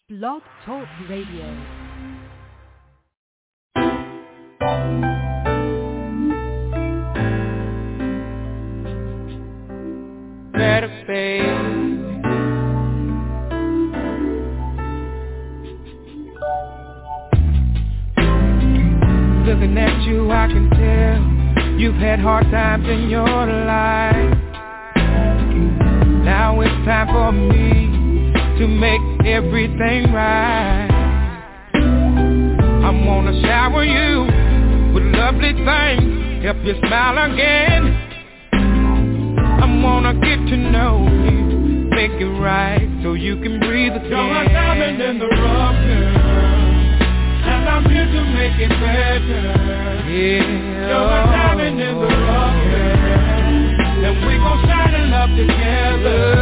Blog Talk Radio. Better face. Looking at you, I can tell you've had hard times in your life. Now it's time for me to make everything right. I wanna shower you with lovely things, help you smile again. I wanna get to know you, make it right so you can breathe again. You're a diamond in the rough, girl, and I'm here to make it better. Yeah. You're a diamond in the rough, girl, and we gon' shine in love together.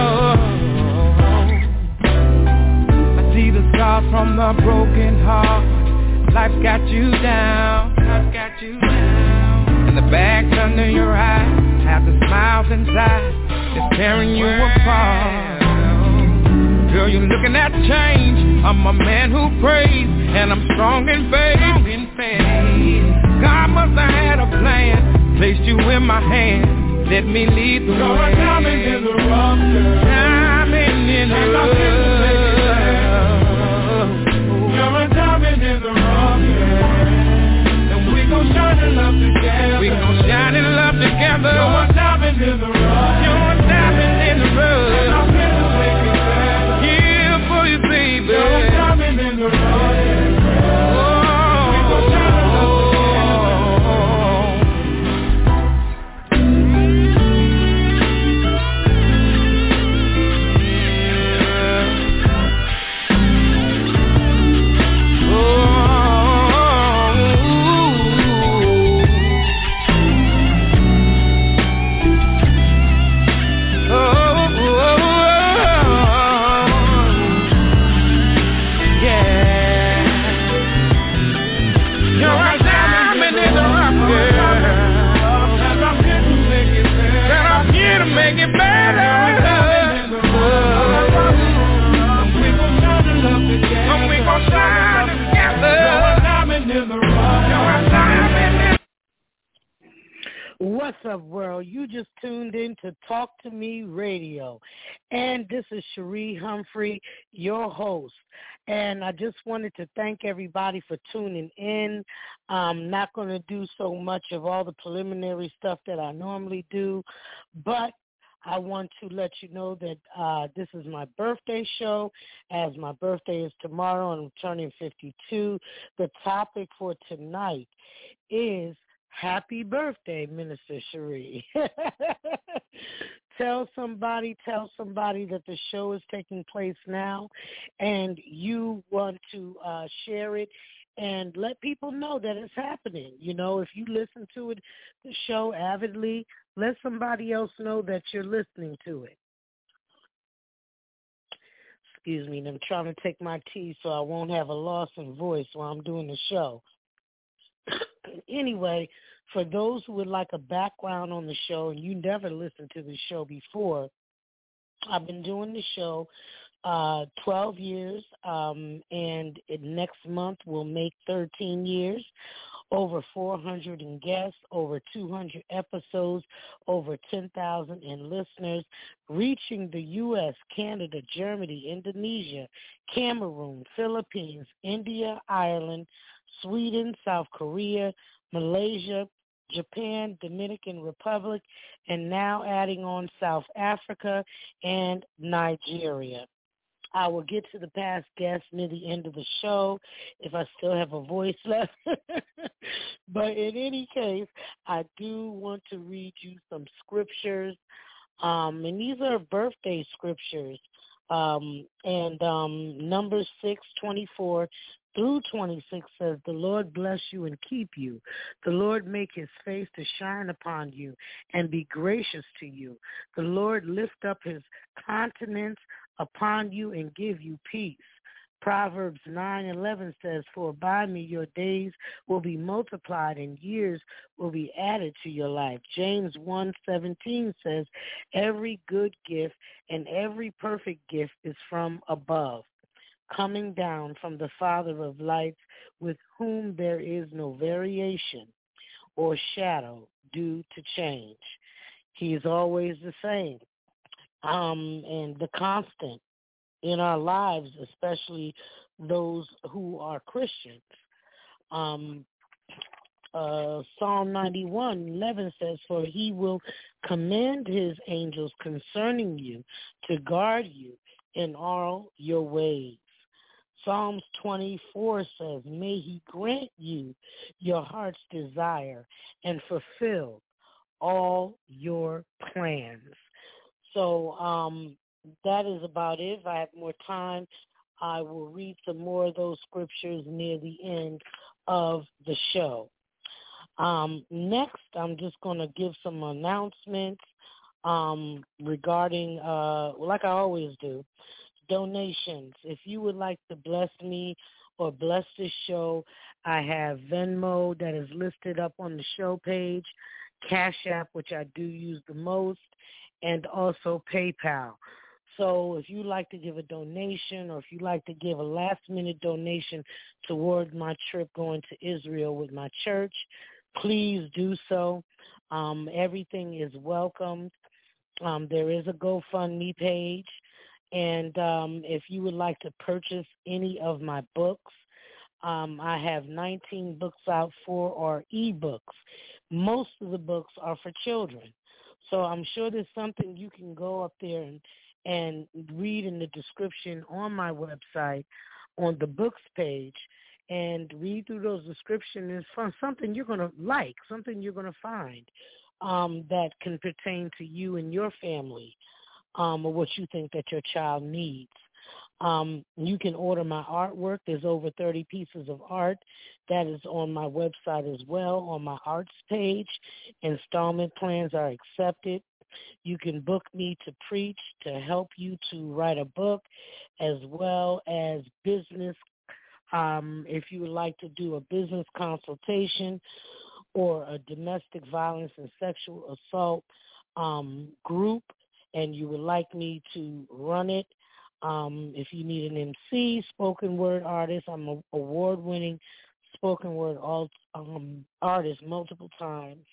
I see the scars from the broken heart. Life's got you down, life's got you down. And the bags under your eyes have the smiles inside, it's tearing you apart. Girl, you're looking at change. I'm a man who prays, and I'm strong in faith. God must have had a plan, placed you in my hand. Let me lead the way. You're a diamond in the rough, girl. Diamond in the rough. You're a diamond in the rough, girl. And we gon' shine in love together. We gon' shine in love together. You're a diamond in the rough. You're a diamond in the rough. And I'm here to make it better. Here for you, baby. You're a diamond in the rough. We gon' shine in love together. What's up, world? You just tuned in to Talk to Me Radio, and this is Cherie Humphrey, your host. And I just wanted to thank everybody for tuning in. I'm not going to do so much of all the preliminary stuff that I normally do, but I want to let you know that this is my birthday show, as my birthday is tomorrow and I'm turning 52. The topic for tonight is Happy Birthday, Minister Cherie. Tell somebody that the show is taking place now and you want to share it and let people know that it's happening. You know, if you listen to it, the show avidly, let somebody else know that you're listening to it. Excuse me, I'm trying to take my tea so I won't have a loss in voice while I'm doing the show. Anyway, for those who would like a background on the show and you never listened to the show before, I've been doing the show 12 years, and next month will make 13 years. Over 400 guests, over 200 episodes, over 10,000 listeners, reaching the U.S., Canada, Germany, Indonesia, Cameroon, Philippines, India, Ireland, Sweden, South Korea, Malaysia, Japan, Dominican Republic, and now adding on South Africa and Nigeria. I will get to the past guests near the end of the show if I still have a voice left. But in any case, I do want to read you some scriptures, and these are birthday scriptures. Numbers 6:24 through 26 says, "The Lord bless you and keep you. The Lord make his face to shine upon you and be gracious to you. The Lord lift up his countenance upon you and give you peace." Proverbs 9:11 says, "For by me your days will be multiplied and years will be added to your life." James 1:17 says, "Every good gift and every perfect gift is from above." coming down from the Father of lights, with whom there is no variation or shadow due to change. He is always the same, and the constant in our lives, especially those who are Christians. Psalm 91:11 says, "For he will command his angels concerning you to guard you in all your ways." Psalms 24 says, "May he grant you your heart's desire and fulfill all your plans." So that is about it. If I have more time, I will read some more of those scriptures near the end of the show. Next, I'm just going to give some announcements regarding, like I always do, donations. If you would like to bless me or bless this show, I have Venmo that is listed up on the show page, Cash App, which I do use the most, and also PayPal. So if you'd like to give a donation, or if you'd like to give a last-minute donation toward my trip going to Israel with my church, please do so. Everything is welcomed. There is a GoFundMe page. And if you would like to purchase any of my books, I have 19 books out for ebooks. Most of the books are for children. So I'm sure there's something you can go up there and read in the description on my website on the books page and read through those descriptions from something you're going to like, something you're going to find that can pertain to you and your family, or what you think that your child needs. You can order my artwork. There's over 30 pieces of art that is on my website as well, on my arts page. Installment plans are accepted. You can book me to preach, to help you to write a book, as well as business. If you would like to do a business consultation or a domestic violence and sexual assault group, and you would like me to run it, if you need an MC, spoken word artist, I'm an award-winning spoken word artist multiple times,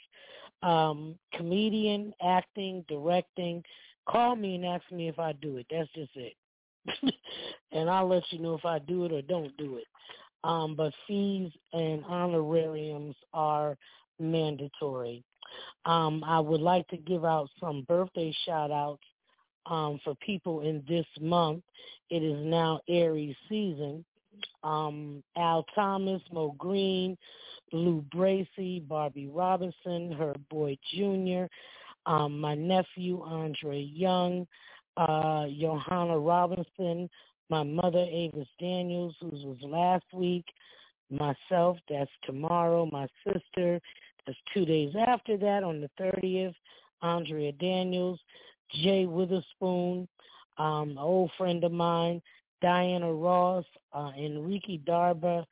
comedian, acting, directing. Call me and ask me if I do it. That's just it. And I'll let you know if I do it or don't do it. But fees and honorariums are mandatory. I would like to give out some birthday shout-outs for people in this month. It is now Aries season. Al Thomas, Mo Green, Lou Bracey, Barbie Robinson, Herb Boyd Jr., my nephew Andre Young, Johanna Robinson, my mother Avis Daniels, whose was last week, myself, that's tomorrow, my sister, that's 2 days after that on the 30th, Andrea Daniels, Jay Witherspoon, an old friend of mine, Diana Ross, Enrique Darbe,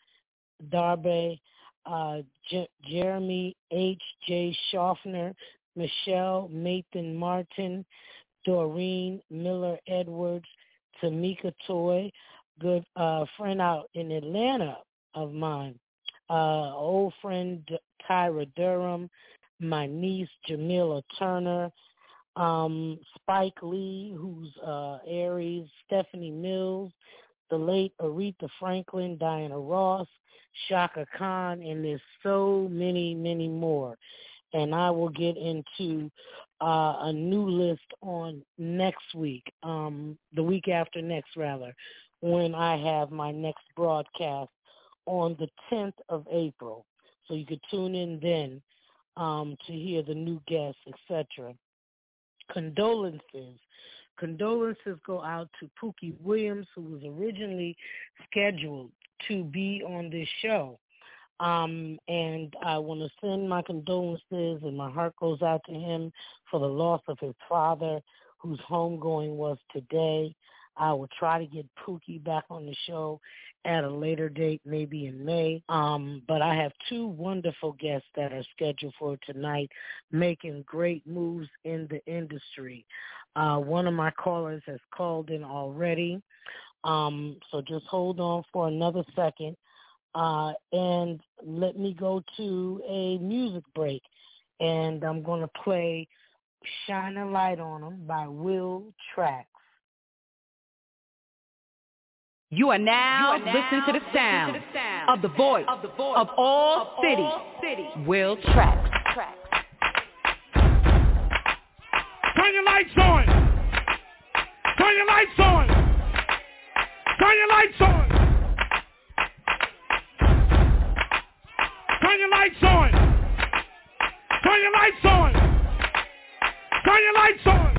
Jeremy H.J. Schaffner, Michelle Nathan Martin, Doreen Miller Edwards, Tamika Toy, good friend out in Atlanta of mine, old friend Tyra Durham, my niece Jamila Turner, Spike Lee, who's Aries, Stephanie Mills, the late Aretha Franklin, Diana Ross, Shaka Khan, and there's so many, many more. And I will get into a new list on next week, the week after next, rather, when I have my next broadcast on the 10th of April. So you could tune in then to hear the new guests, etc. Condolences go out to Pookie Williams, who was originally scheduled to be on this show. And I want to send my condolences, and my heart goes out to him for the loss of his father, whose homegoing was today. I will try to get Pookie back on the show at a later date, maybe in May. But I have two wonderful guests that are scheduled for tonight, making great moves in the industry. One of my callers has called in already. So just hold on for another second. And let me go to a music break. And I'm going to play Shine a Light on 'Em by Will Trax. You are now listening to the sound of the voice of all cities, Will Trax. Turn your lights on. Turn your lights on. Turn your lights on. Turn your lights on. Turn your lights on. Turn your lights on.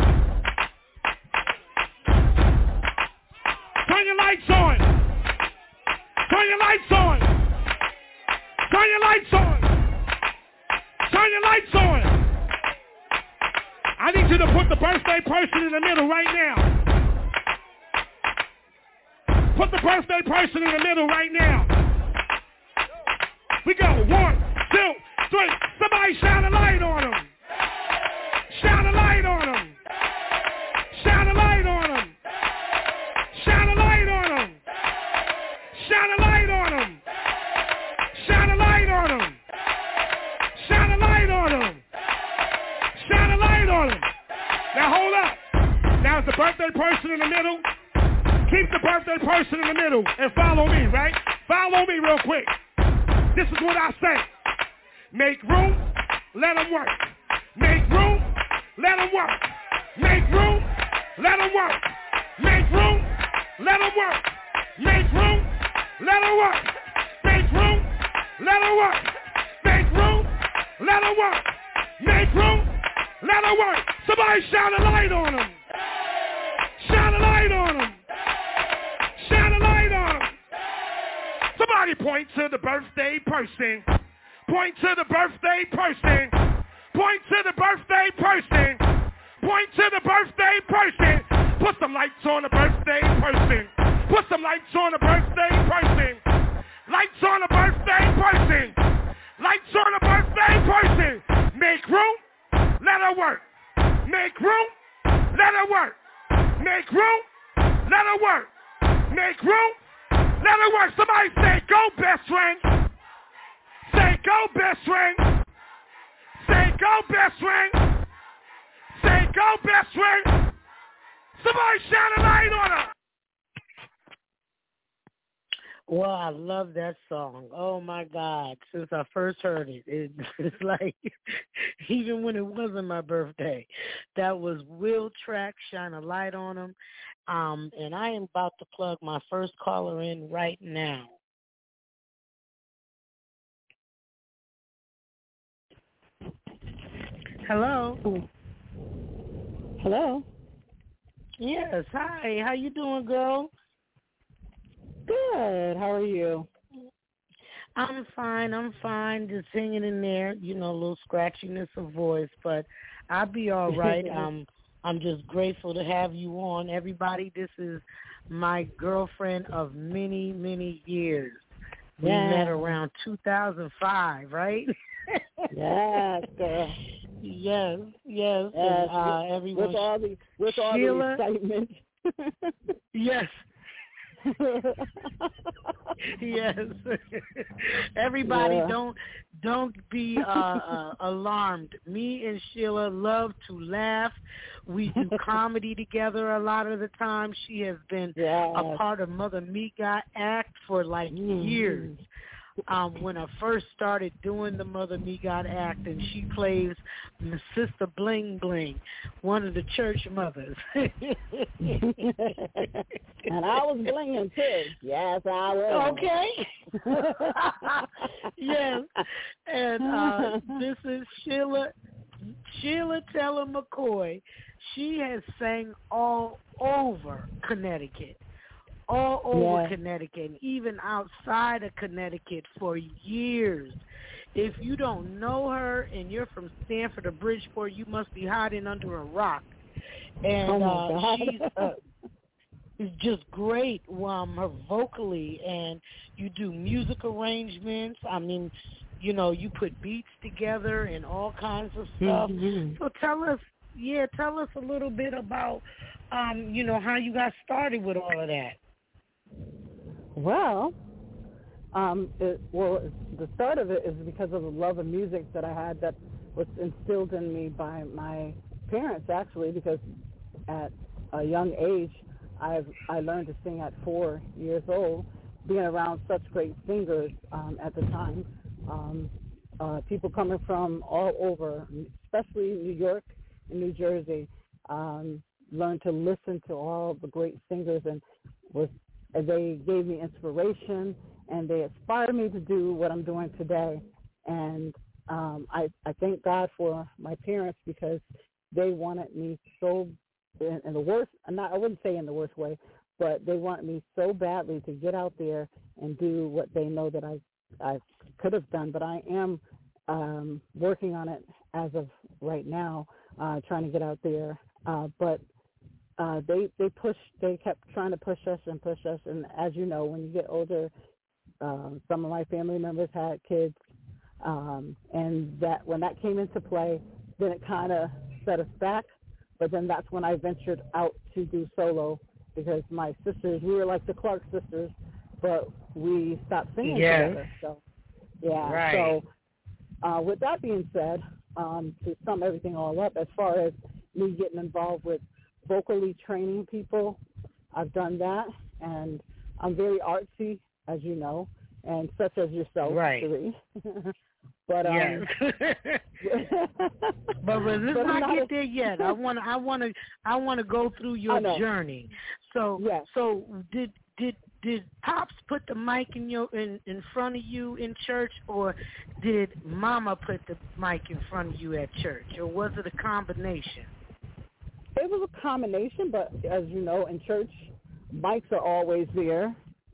Turn your lights on. Turn your lights on. Turn your lights on. Turn your lights on. I need you to put the birthday person in the middle right now. Put the birthday person in the middle right now. We go. 1, 2, 3. Somebody shine a light on them. Shine a light on them. Shine a light on them. Shine a light on them. Shine a light on them. Shine a light on them. Shine a light on them. Shine a light on them. Now hold up. Now is the birthday person in the middle. Keep the birthday person in the middle and follow me, right? Follow me real quick. This is what I say. Make room, let them work. Make room, let them work. Make room, let them work. Make room, let them work. Make room, let them work. Make room, let them work. Make room, let them work. Make room, let them work. Somebody shine a light on them. Shine a light on them. Shine a light on them. Somebody point to the birthday person. Point to the birthday person. Point to the birthday person. Point to the birthday person. Put some lights on the birthday person. Put some lights on the birthday person. Lights on the birthday person. Lights on the birthday person. Make room, let her work. Make room, let her work. Make room, let her work. Make room, let her work. Somebody say, go best friend. Say, go best friend. Say, go best friend. Say, go best friend. Somebody shine a light on her. Well, I love that song. Oh, my God. Since I first heard it, it's like, even when it wasn't my birthday, that was Will Trax, Shine a Light on 'Em. And I am about to plug my first caller in right now. Hello. Hello. Yes. Hi. How you doing, girl? Good. How are you? I'm fine. Just hanging in there. You know, a little scratchiness of voice, but I'll be all right. I'm just grateful to have you on. Everybody, this is my girlfriend of many, many years. We met around 2005, right? Yes, girl. Yes. And, everyone. With all the excitement. Yes. Yes. Everybody, don't be alarmed. Me and Sheila love to laugh. We do comedy together a lot of the time. She has been a part of Mother Mika Act for like years. When I first started doing the Mother Mika Act, and she plays Sister Bling Bling, one of the church mothers. And I was blinging too. Yes, I was. Okay. Yes. And this is Sheila Teller McCoy. She has sang all over Connecticut. All over Connecticut, and even outside of Connecticut for years. If you don't know her and you're from Stanford or Bridgeport, you must be hiding under a rock. And she's just great, her vocally, and you do music arrangements. I mean, you know, you put beats together and all kinds of stuff. Mm-hmm. So tell us a little bit about, you know, how you got started with all of that. Well, the start of it is because of the love of music that I had that was instilled in me by my parents, actually, because at a young age, I learned to sing at 4 years old, being around such great singers at the time. People coming from all over, especially New York and New Jersey, learned to listen to all the great singers, and they gave me inspiration, and they inspired me to do what I'm doing today. And I thank God for my parents, because they wanted me so, in the worst, I wouldn't say in the worst way, but they want me so badly to get out there and do what they know that I could have done. But I am working on it as of right now, trying to get out there. But they kept trying to push us. And as you know, when you get older, some of my family members had kids, and that when that came into play, then it kind of set us back. But then that's when I ventured out to do solo, because my sisters, we were like the Clark sisters, but we stopped singing together. So, yeah. Right. So with that being said, to sum everything all up, as far as me getting involved with vocally training people, I've done that, and I'm very artsy, as you know, and such as yourself, right. Cherie. But yes. but let's not get there yet. I want to go through your journey. So yes. So did Pops put the mic in front of you in church, or did Mama put the mic in front of you at church, or was it a combination? It was a combination, but as you know, in church, mics are always there.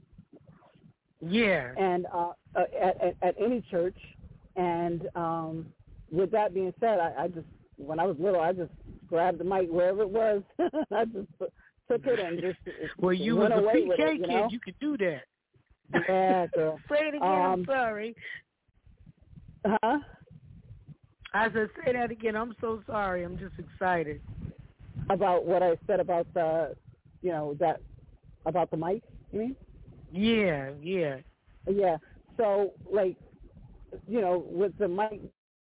Yeah. And at any church. And with that being said, I just, when I was little, I just grabbed the mic wherever it was. I just took it and just well, you went was away a PK with it, kid. know? You could do that. Yeah, girl. Say it again. I'm sorry. Huh? I said, say that again. I'm so sorry. I'm just excited. About what I said about the, that about the mic, you mean? Yeah. Yeah. So, like, with the mic,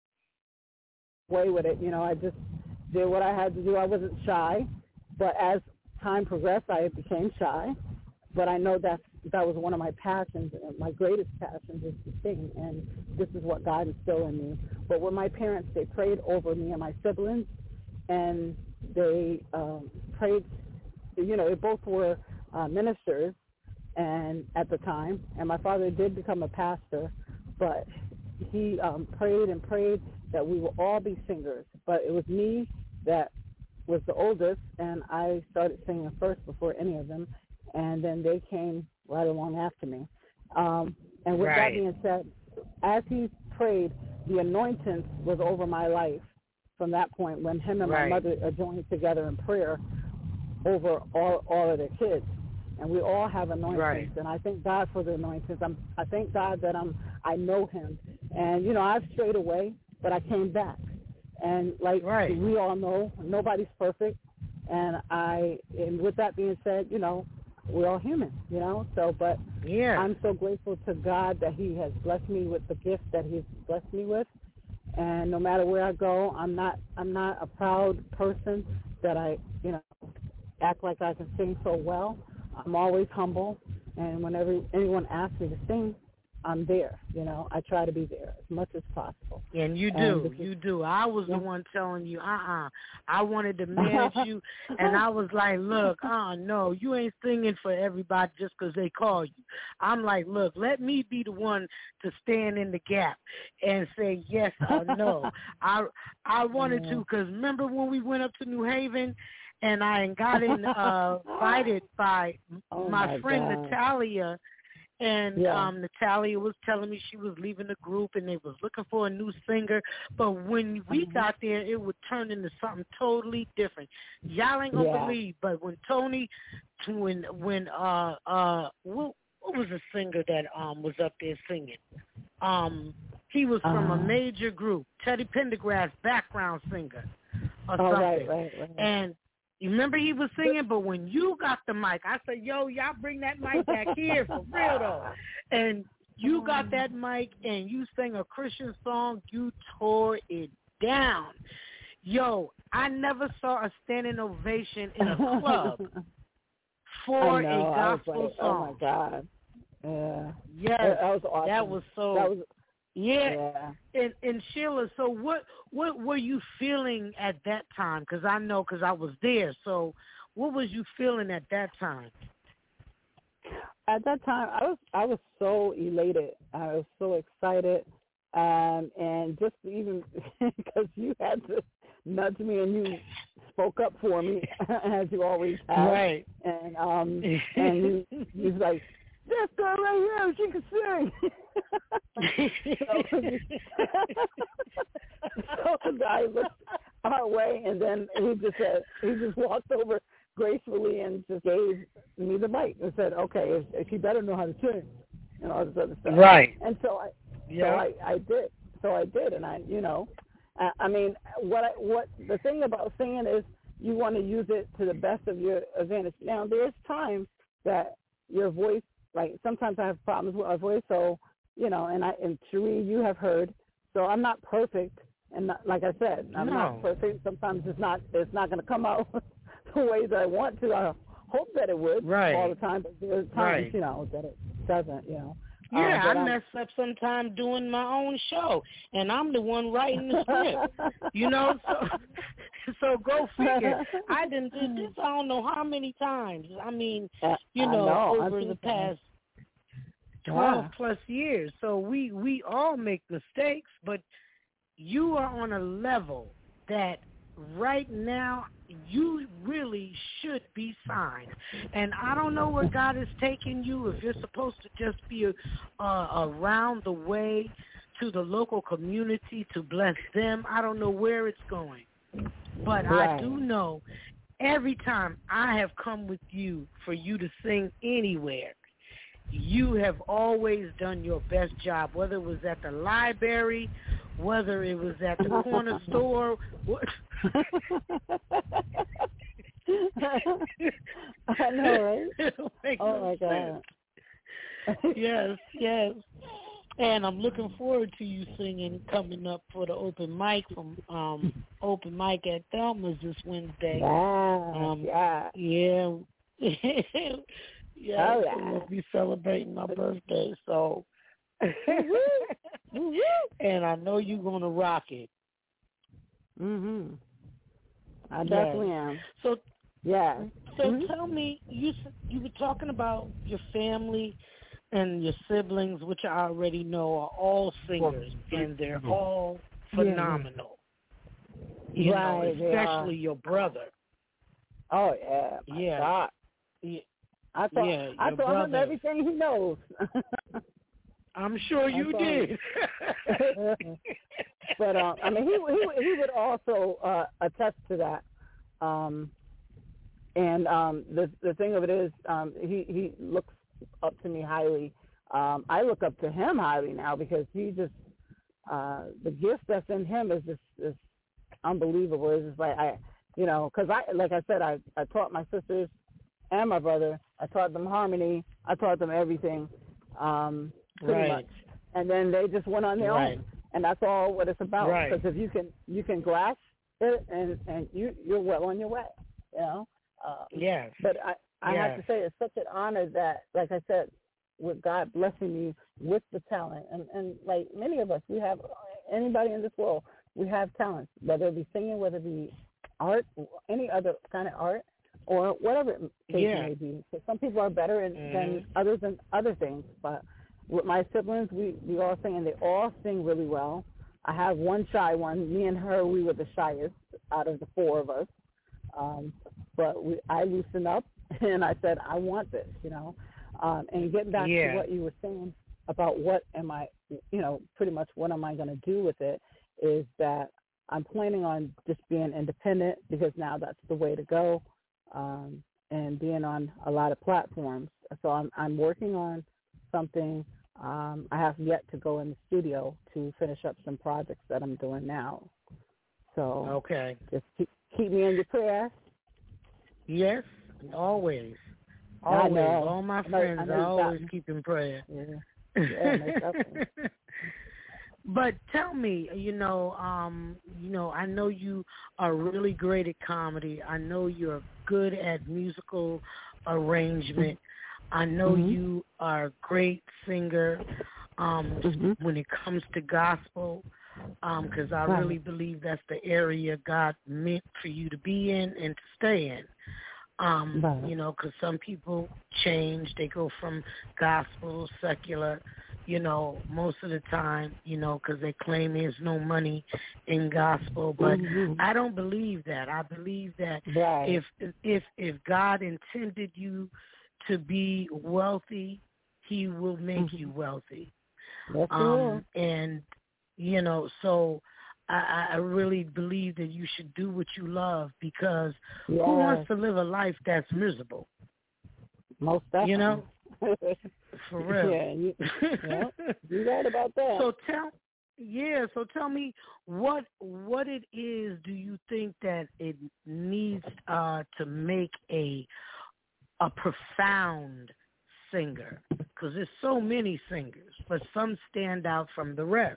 way with it, I just did what I had to do. I wasn't shy, but as time progressed, I became shy. But I know that was one of my passions, my greatest passions is to sing, and this is what God instilled in me. But with my parents, they prayed over me and my siblings, and they prayed, they both were ministers and at the time, and my father did become a pastor, but he prayed and prayed that we will all be singers. But it was me that was the oldest, and I started singing first before any of them, and then they came right along after me. And with that being said, as he prayed, the anointing was over my life from that point when him and my mother are joined together in prayer over all of their kids. And we all have anointings, and I thank God for the anointings. I thank God that I know him. And, I've strayed away, but I came back. And we all know, nobody's perfect. And with that being said, we're all human, So, but I'm so grateful to God that he has blessed me with the gift that he's blessed me with. And no matter where I go, I'm not a proud person that I, act like I can sing so well. I'm always humble, and whenever anyone asks me to sing, I'm there. I try to be there as much as possible. And you do. I was the one telling you, I wanted to manage you, and I was like, look, no, you ain't singing for everybody just because they call you. I'm like, look, let me be the one to stand in the gap and say yes or no. I wanted to, because remember when we went up to New Haven, and I got invited by my friend Natalia, and Natalia was telling me she was leaving the group and they was looking for a new singer. But when we got there, it would turn into something totally different. Y'all ain't gonna believe, but when Tony, what was the singer that was up there singing? He was from a major group, Teddy Pendergrass, background singer or something. Right. And You remember he was singing, but when you got the mic, I said, yo, y'all bring that mic back here for real, though. And you got that mic and you sang a Christian song, you tore it down. Yo, I never saw a standing ovation in a club for a gospel song. Oh, my God. Yeah. Yes. That was awesome. That was so... That was, yeah. And Sheila, so what were you feeling at that time? Because I know, because I was there. So what was you feeling at that time? At that time, I was so elated. I was so excited. And just even because you had to nudge me and you spoke up for me, as you always have. Right. And he's like, this girl right here, she can sing. So the guy looked our way, and then he just walked over gracefully and just gave me the mic and said, okay, she better know how to sing, and all this other stuff. Right. And so I did. So I did, and I mean, what the thing about singing is you want to use it to the best of your advantage. Now, there's times that your voice, like sometimes I have problems with my voice, so, and Cherie, you have heard, so I'm not perfect, and like I said, I'm not perfect. Sometimes it's not going to come out the way that I want to. I hope that it would all the time, but there's times, that it doesn't, Yeah, I mess up sometimes doing my own show, and I'm the one writing the script, so go figure. I didn't do this I don't know how many times. I mean, over the past 12 plus years. So we all make mistakes, but you are on a level that right now you really should be signed. And I don't know where God is taking you, if you're supposed to just be around the way to the local community to bless them. I don't know where it's going. But I do know every time I have come with you for you to sing anywhere, you have always done your best job, whether it was at the library, whether it was at the corner store. I know, right? Oh, my God. Yes. And I'm looking forward to you singing coming up for the open mic from Open Mic at Thelma's this Wednesday. Yeah. Yeah, we'll be celebrating my birthday, so and I know you're gonna rock it. I definitely am. So So tell me, you were talking about your family and your siblings, which I already know are all singers, and they're all phenomenal. You know, especially your brother. Oh yeah, my God. I taught him everything he knows. I'm sure you did. But I mean, he would also attest to that. And the thing of it is, he looks up to me highly. I look up to him highly now because he just the gift that's in him is just unbelievable. It's just like because like I said, I taught my sisters and my brother. I taught them harmony. I taught them everything, pretty much. And then they just went on their own, and that's all what it's about. Because if you can grasp it, and you're well on your way, Yes. But I have to say, it's such an honor that, like I said, with God blessing me with the talent, and like many of us, we have, anybody in this world, we have talents, whether it be singing, whether it be art, any other kind of art, or whatever it may be. So some people are better than others in other things. But with my siblings, we all sing, and they all sing really well. I have one shy one. Me and her, we were the shyest out of the four of us. But I loosened up, and I said, I want this, And getting back to what you were saying about what am I, pretty much what am I going to do with it, is that I'm planning on just being independent, because now that's the way to go, and being on a lot of platforms. So I'm working on something. I have yet to go in the studio to finish up some projects that I'm doing now. So just keep me in your prayers. Yes, always. I Always. know. All my I friends know I you got always me. keep in prayer. Yeah. Yeah, most definitely. But tell me, I know you are really great at comedy. I know you're good at musical arrangement. I know you are a great singer when it comes to gospel, because I really believe that's the area God meant for you to be in and to stay in. Because some people change. They go from gospel, secular, most of the time, because they claim there's no money in gospel. But I don't believe that. I believe that if God intended you to be wealthy, He will make you wealthy. Yes, He will. And, so I really believe that you should do what you love, because who wants to live a life that's miserable? Most definitely. For real. Yeah, you're right about that. So tell me what it is do you think that it needs to make a profound singer? Because there's so many singers, but some stand out from the rest.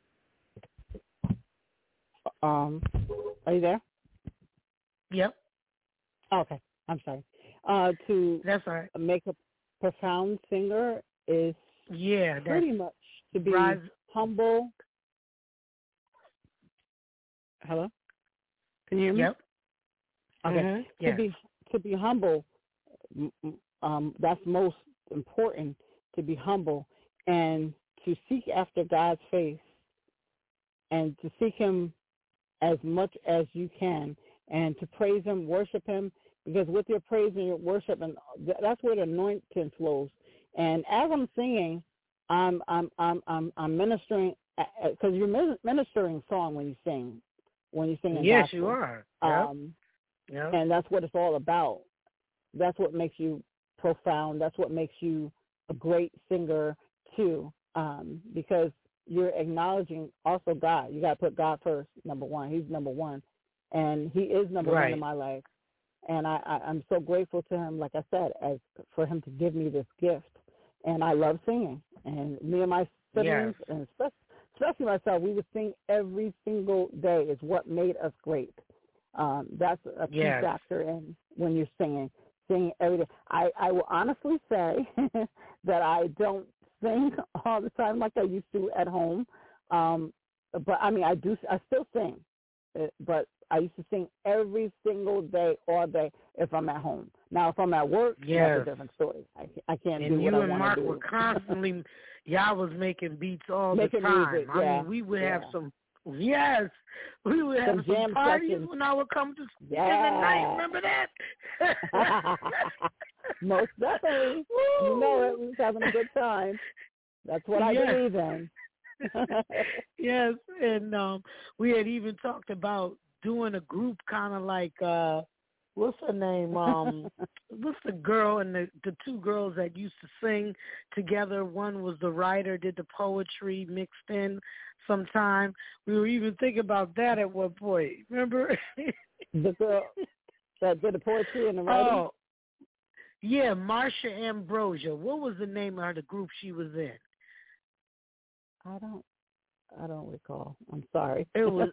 Are you there? Yep. Okay, I'm sorry. That's all right. Make a profound singer is pretty much to be humble. Hello? Can you hear me? Yep. Okay. To be humble, that's most important, to be humble and to seek after God's face and to seek Him as much as you can and to praise Him, worship Him, because with your praise and your worship, and that's where the anointing flows. And as I'm singing, I'm ministering, because you're ministering song when you sing in yes, gospel. you are. Yep. And that's what it's all about. That's what makes you profound. That's what makes you a great singer too, because you're acknowledging also God. You got to put God first, number one. He's number one, and He is number one in my life. And I'm so grateful to Him, like I said, for Him to give me this gift. And I love singing. And me and my siblings, and especially myself, we would sing every single day. Is what made us great. That's a key factor in when you're singing every day. I will honestly say that I don't sing all the time like I used to at home. But I mean, I still sing, but I used to sing every single day, all day, if I'm at home. Now, if I'm at work, that's a different story. I can't do what I want to do. And you and Mark were constantly, y'all was making beats all the time. Music, I mean, we would have some, we would have some jam parties sessions. when I would come to in the night. Remember that? Most definitely. You know it. We was having a good time. That's what I believe in. Yes, and we had even talked about doing a group kind of like, what's her name? What's the girl and the two girls that used to sing together? One was the writer, did the poetry mixed in sometime. We were even thinking about that at one point. Remember? The girl that did the poetry and the writing? Oh, yeah, Marsha Ambrosia. What was the name of the group she was in? I don't recall. I'm sorry.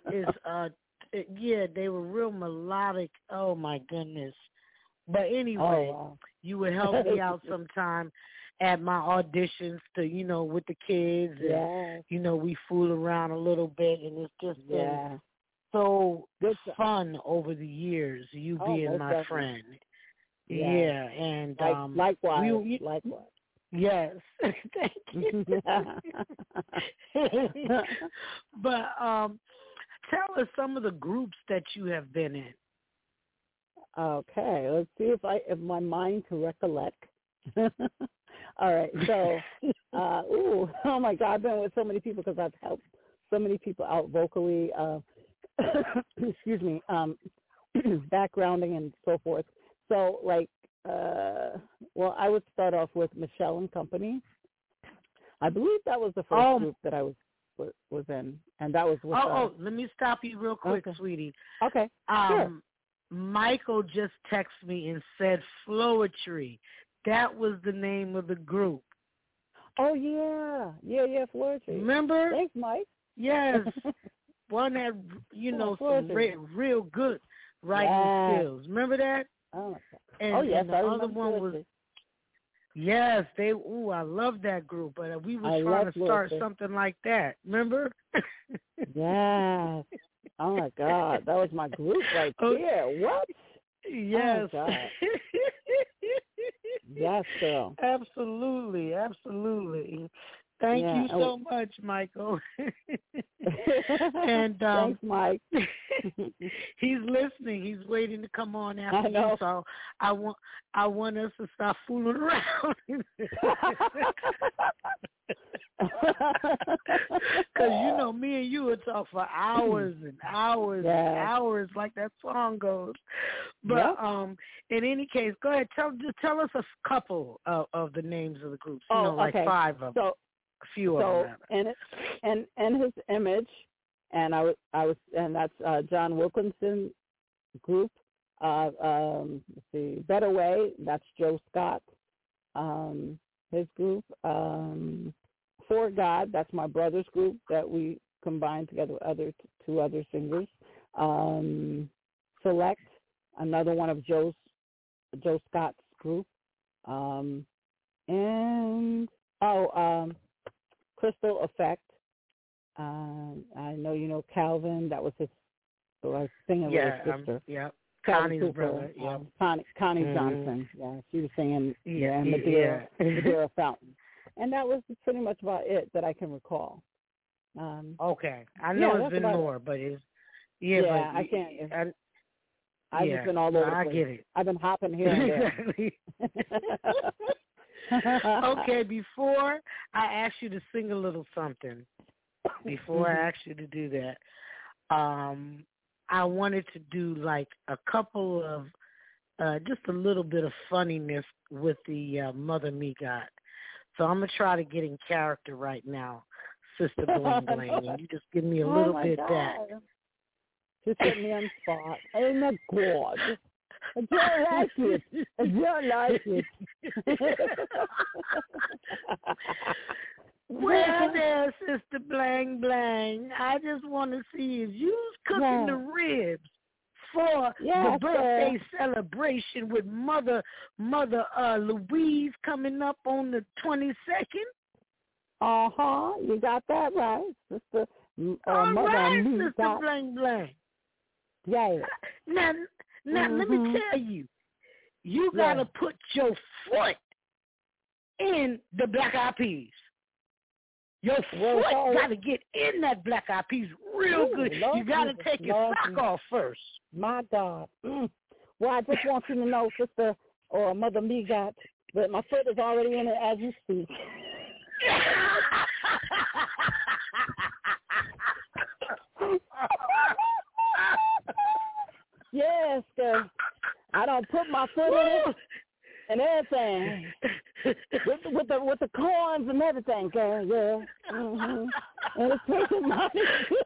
They were real melodic. Oh my goodness. But anyway, you would help me out sometime at my auditions to, with the kids. And, we fool around a little bit, and it's just been so fun over the years, you being my friend. Yeah, and likewise. Likewise. Yes, thank you. But tell us some of the groups that you have been in. Okay, let's see if my mind can recollect. All right, so oh my God, I've been with so many people because I've helped so many people out vocally. Excuse me, backgrounding and so forth. So I would start off with Michelle and Company. I believe that was the first group that I was in, and that was with. Let me stop you real quick, sweetie. Okay. Sure. Michael just texted me and said Floetry. That was the name of the group. Oh, yeah. Yeah, Floetry. Remember? Thanks, Mike. Yes. One had, some real good writing skills. Remember that? Oh, and, yes. And the other one was, yes, I love that group. But we were trying to start something like that. Remember? Yes. Oh, my God. That was my group right there. What? Yes. Oh, God. Yes, girl. Absolutely. Thank you so much, Michael. And thanks, Mike. He's listening. He's waiting to come on after you. So I want us to stop fooling around. Because me and you would talk for hours and hours and hours, like that song goes. But in any case, go ahead. Tell us a couple of the names of the groups. Like 5 of them. A few of them. And his image, and that's John Wilkinson group. Let's see, Better Way. That's Joe Scott. His group. For God, that's my brother's group that we combined together with two other singers. Select, another one of Joe Scott's group. Crystal Effect. I know you know Calvin. That was his singing with his sister. Connie's Cooper, brother. Connie Johnson. Yeah, she was singing Madeira Fountain. And that was pretty much about it that I can recall. Okay. I know it's been more, but it's... Yeah, I can't... I've just been all over the place. I get it. I've been hopping here and there. Okay, before I ask you to sing a little something, before I ask you to do that, I wanted to do like a couple of, just a little bit of funniness with the Mother Me God. So I'm going to try to get in character right now, Sister Bling Bling, and you just give me a little bit back. Just put me on the spot. Oh, my God. I don't like it. Well, there, Sister Bling Bling, I just want to see if you's cooking the ribs for the birthday celebration with Mother Louise coming up on the 22nd. You got that right, Sister. All Mother right, Sister Bling Bling. Yeah. Now, let me tell you, you gotta put your foot in the black eyed peas. Your foot got to get in that black eyed peas real good. You got to take your sock off first. My God. Well, I just want you to know, Sister or Mother Me got that my foot is already in it as you speak. Yes, girl. I don't put my foot in it and everything. with the corns and everything, girl. Yeah. And it's taking money.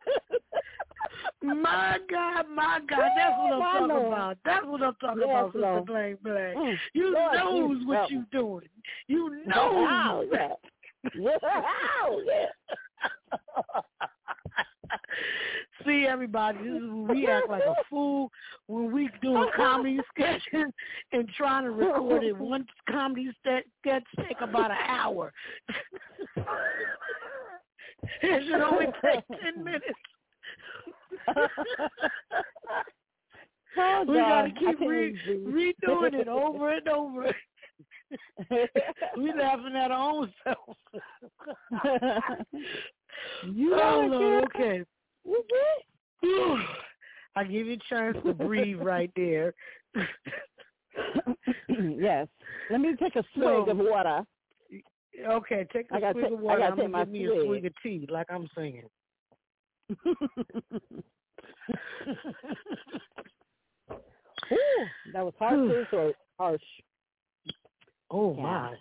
My God, that's what I'm talking about. That's what I'm talking about, Sister Bling Bling. You knows what you doing. You know. See, everybody, this is when we act like a fool when we doing comedy sketches and trying to record it. One comedy sketch take about an hour. It should only take 10 minutes. We got to keep redoing it over and over. We laughing at our own self. Okay. I give you a chance to breathe right there. Yes. Let me take a swig of water. Okay, take a swig of water. I'm going to give me a swig of tea like I'm singing. That was harsh or harsh? Oh, my.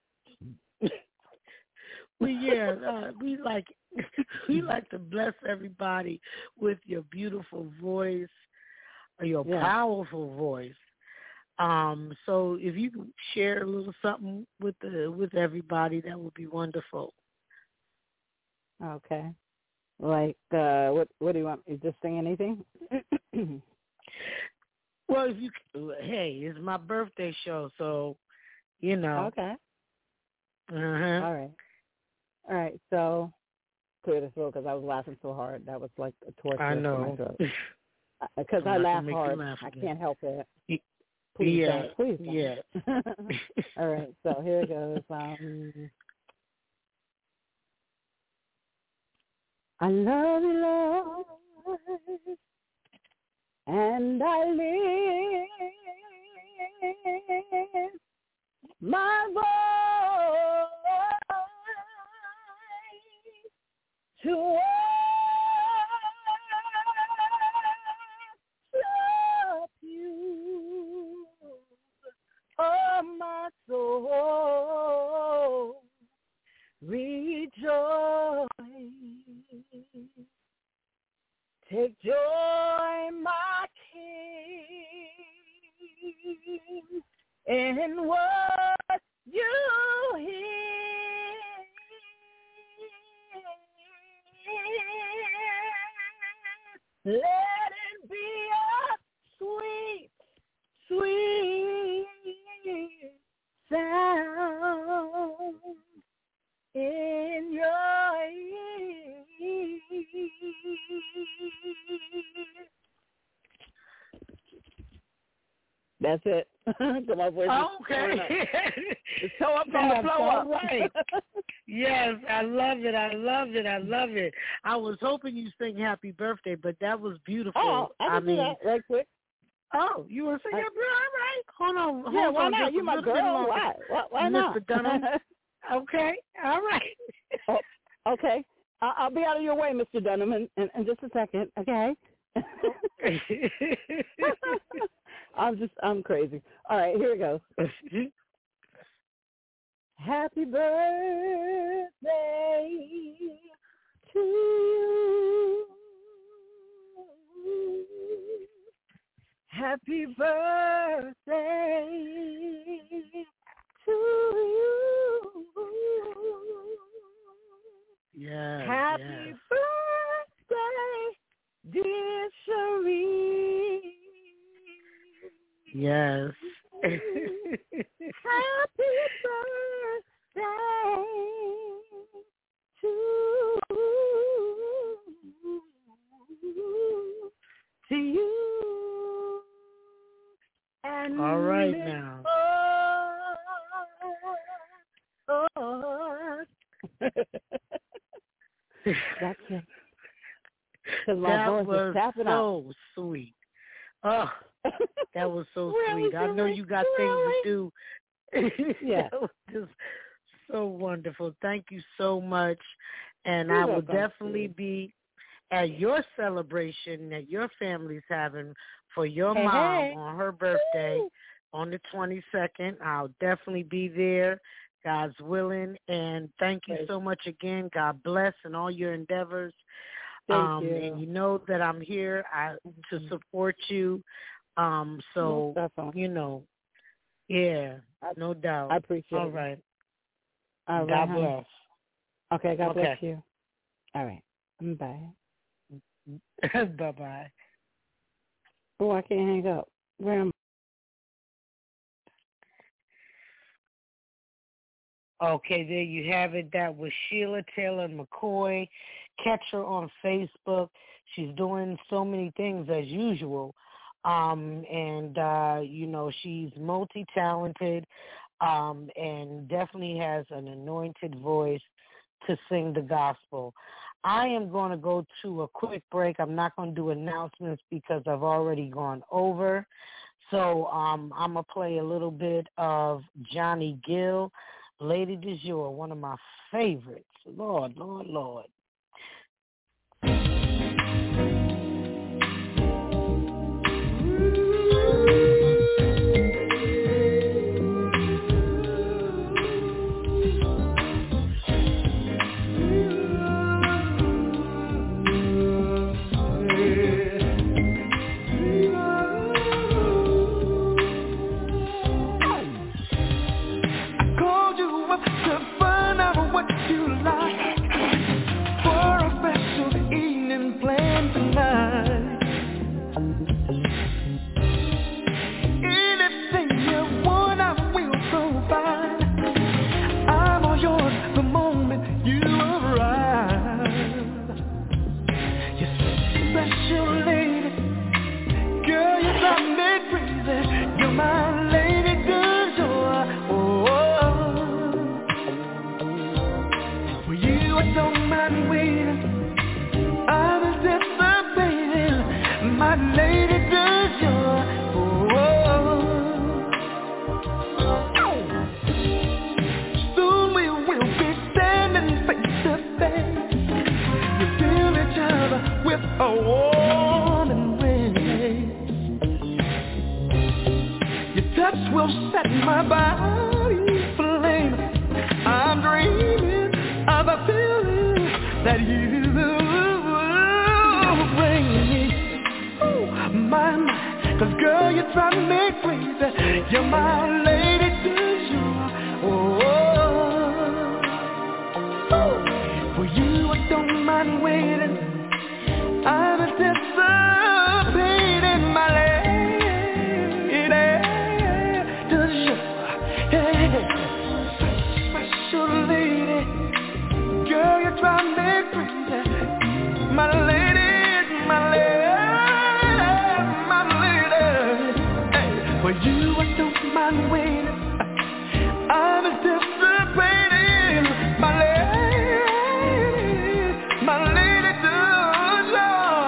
We like to bless everybody with your beautiful voice. your powerful voice. So if you could share a little something with everybody, that would be wonderful. Okay. Like, what do you want me to just sing anything? Well, hey, it's my birthday show, so, you know. Okay. Uh-huh. All right, so clear the throat because I was laughing so hard. That was like a torture. I know. For my throat. Because I laugh hard. I can't help it. Please don't. Please don't. Yeah. All right, so here it goes. I love you, Lord, and I live my voice to worship you, oh my soul, rejoice. Take joy, my King, in what you hear. Let it be a sweet, sweet sound in your ear. That's it. My voice okay. It's so up from the flow up. Right. Yes, I love it. I was hoping you sing happy birthday, but that was beautiful. Oh, I mean, do that right quick. Oh, you want to sing happy birthday? All right. Hold on. Yeah, why not? You my girl. Why not? Mr. Dunham. Okay. All right. Oh, okay. I'll be out of your way, Mr. Dunham, in just a second. Okay. I'm crazy. All right, here it goes. Happy birthday to you. Happy birthday to you. Yes. Happy birthday, dear Cherie. Yes. Happy birthday to you. And all right now. That's it. Because my voice is tapping out. So sweet. Oh, that was so really, sweet. I know you got things to do. Yeah. That was just so wonderful. Thank you so much. And You're I will welcome. definitely be at your celebration that your family's having for your mom on her birthday on the 22nd. I'll definitely be there, God's willing. And thank you so much again. God bless in all your endeavors. Thank you. And you know that I'm here to support you. So, you know, yeah, no doubt. I appreciate it. All right. God bless. Okay, God bless you. All right. Bye. Bye-bye. Oh, I can't hang up. Where am I? Okay, there you have it. That was Sheila Taylor McCoy. Catch her on Facebook. She's doing so many things as usual. You know, she's multi-talented and definitely has an anointed voice to sing the gospel. I am going to go to a quick break. I'm not going to do announcements because I've already gone over. So I'm going to play a little bit of Johnny Gill, Lady du Jour, one of my favorites. Lord, Lord, Lord. that you bring me. My, 'cause girl, you drive me crazy. You're my lady du jour. For you, I don't mind waiting. I'm anticipating my lady du jour. Hey, special lady. Girl, you drive me crazy. My lady, my lady. For you, I don't mind waiting. I'm anticipating my lady du jour.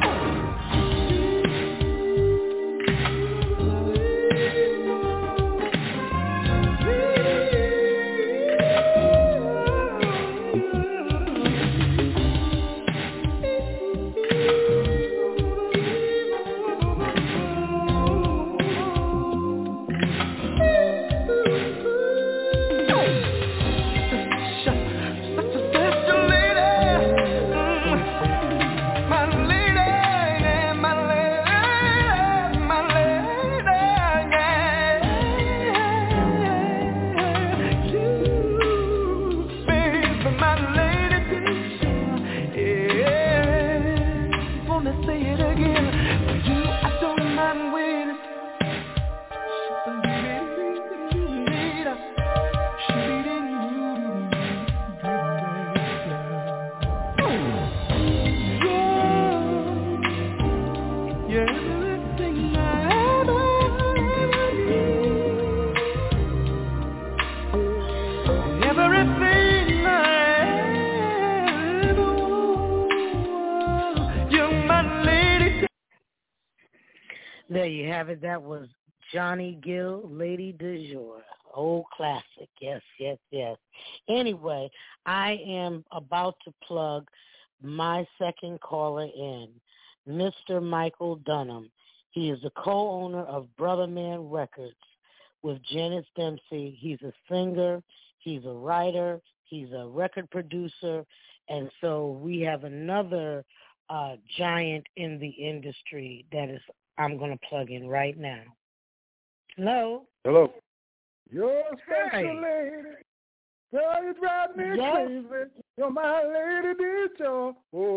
There you have it. That was Johnny Gill, Lady du Jour. Old classic. Yes, yes, yes. Anyway, I am about to plug my second caller in, Mr. Michael Dunham. He is the co-owner of Brother Man Records with Janice Dempsey. He's a singer. He's a writer. He's a record producer. And so we have another giant in the industry that is I'm going to plug in right now. Hello. Hello. You're a special lady. Girl, you drive me crazy. You're my lady du jour.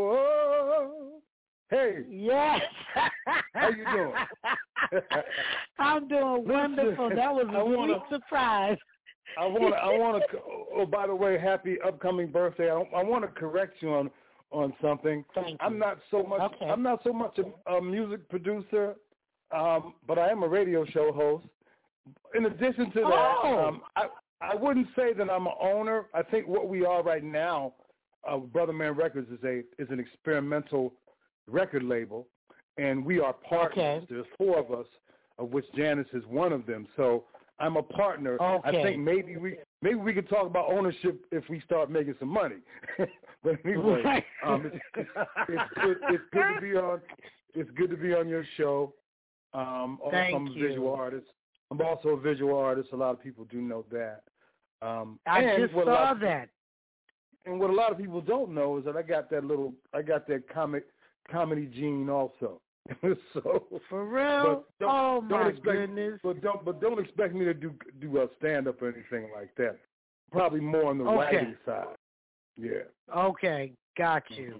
Oh. Hey. Yes. How you doing? I'm doing wonderful. That was a sweet surprise. I want to. Oh, by the way, happy upcoming birthday. I want to correct you on something. Thank you. I'm not so much. Okay. I'm not so much a music producer, but I am a radio show host. In addition to that, I wouldn't say that I'm an owner. I think what we are right now, Brother Man Records is an experimental record label, and we are partners. Okay. There's 4 of us, of which Janice is one of them. So I'm a partner. Okay. I think maybe we could talk about ownership if we start making some money. But anyway, right. It's good to be on. It's good to be on your show. I'm a visual artist. I'm also a visual artist. A lot of people do know that. I just saw that. And what a lot of people don't know is that I got that comedy gene also. So for real? Goodness! But don't expect me to do a stand up or anything like that. Probably more on the writing side. Yeah. Okay. Got you.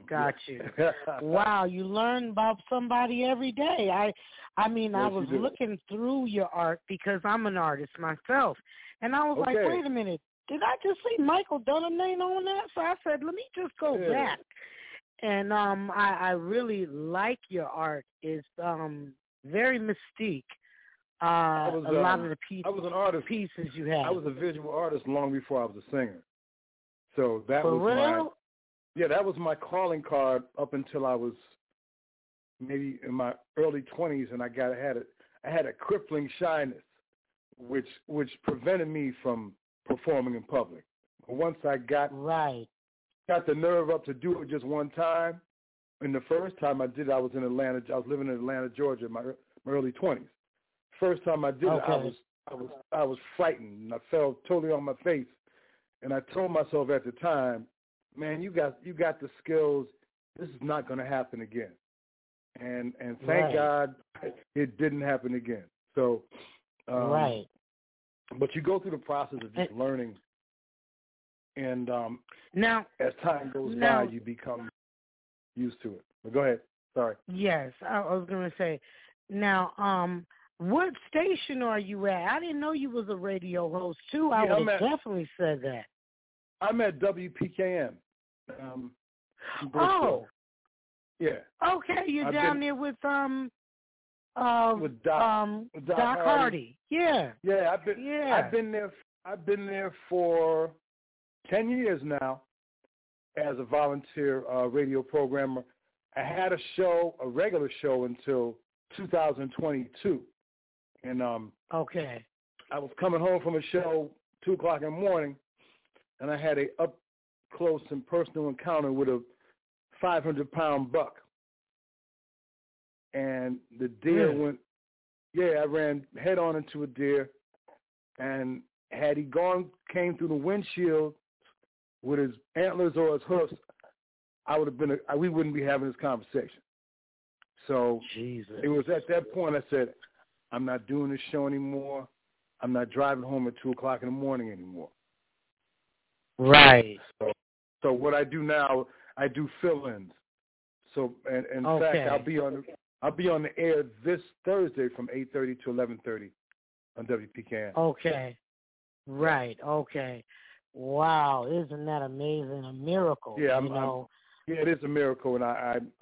Wow, you learn about somebody every day. I mean, yes, I was looking through your art because I'm an artist myself, and I was like, wait a minute, did I just see Michael Dunham name on that? So I said, let me just go back. And I really like your art. It's very mystique. A lot of the pieces. I was an artist. Pieces you have. I was a visual artist long before I was a singer. So that For was real? that was my calling card up until I was maybe in my early 20s, and I had a crippling shyness, which prevented me from performing in public. But once I got the nerve up to do it just one time, and the first time I did it, I was in Atlanta. I was living in Atlanta, Georgia, in my early 20s. First time I did it, I was frightened, and I fell totally on my face. And I told myself at the time, man, you got the skills. This is not going to happen again. And thank God it didn't happen again. So, right. But you go through the process of just learning, and now as time goes by, you become used to it. But go ahead. Sorry. Yes, I was going to say. Now, what station are you at? I didn't know you was a radio host too. I would have definitely said that. I'm at WPKM. Yeah. Okay, you're down there with Doc Hardy. Hardy. Yeah. Yeah, I've been there for 10 years now as a volunteer radio programmer. I had a regular show until 2022. And okay. I was coming home from a show 2:00 in the morning, and I had a up close and personal encounter with a 500-pound buck. And the deer I ran head on into a deer, and had he came through the windshield with his antlers or his hoofs, we wouldn't be having this conversation. So Jesus. It was at that point I said, I'm not doing this show anymore. I'm not driving home at 2:00 in the morning anymore. Right. So what I do now, I do fill-ins. So, and in fact, I'll be on the air this Thursday from 8:30 to 11:30 on WPKN. Okay. Right. Okay. Wow, isn't that amazing? A miracle. Yeah, Yeah, it is a miracle, and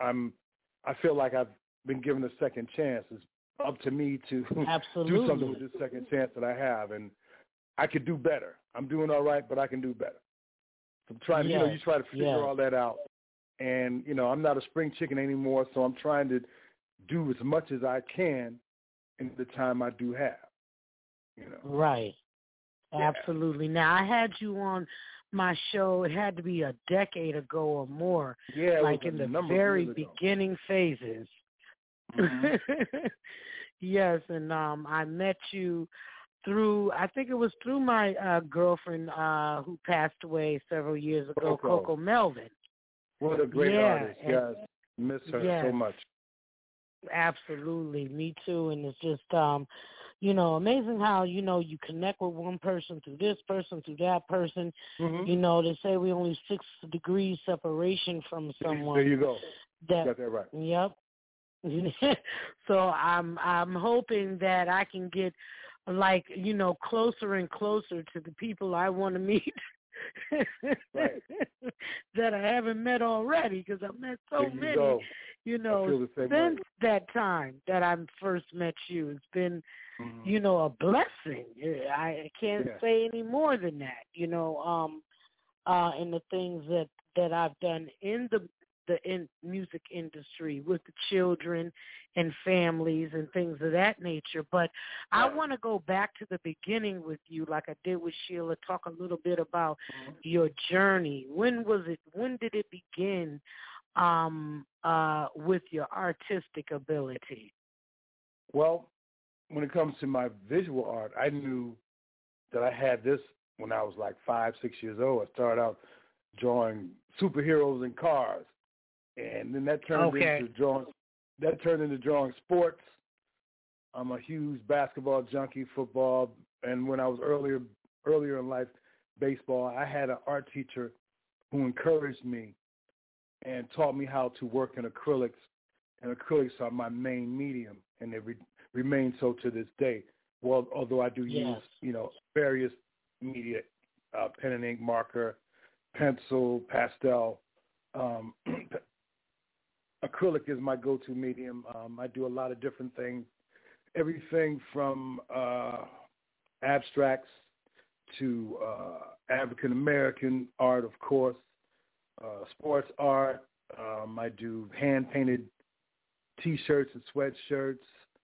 I feel like I've been given a second chance. It's up to me to do something with this second chance that I have, and I could do better. I'm doing all right, but I can do better. So I'm trying to, you try to figure all that out, and I'm not a spring chicken anymore, so I'm trying to do as much as I can in the time I do have. Right. Absolutely. Now, I had you on my show, it had to be a decade ago or more, like in the very beginning phases. Mm-hmm. Yes, and I met you through, I think it was through my girlfriend who passed away several years ago, Coco Melvin. What a great artist. Yes, miss her so much. Absolutely, me too, and it's just amazing how, you connect with one person through this person, through that person. Mm-hmm. They say we only 6 degrees separation from someone. There you go. You got that right. Yep. So I'm hoping that I can get closer and closer to the people I want to meet. Right. That I haven't met already, because I've met so many, since that time that I first met you. It's been, a blessing. I can't say any more than that, and the things that I've done in the music industry with the children and families and things of that nature. But I want to go back to the beginning with you, like I did with Sheila, talk a little bit about your journey. When did it begin with your artistic ability? Well, when it comes to my visual art, I knew that I had this when I was like 5, 6 years old. I started out drawing superheroes and cars. And then that turned into drawing sports. I'm a huge basketball junkie, football, and when I was earlier in life, baseball. I had an art teacher who encouraged me and taught me how to work in acrylics. And acrylics are my main medium, and they remain so to this day. Well, although I do use various media, pen and ink, marker, pencil, pastel. Acrylic is my go-to medium. I do a lot of different things, everything from abstracts to African-American art, of course, sports art. I do hand-painted T-shirts and sweatshirts.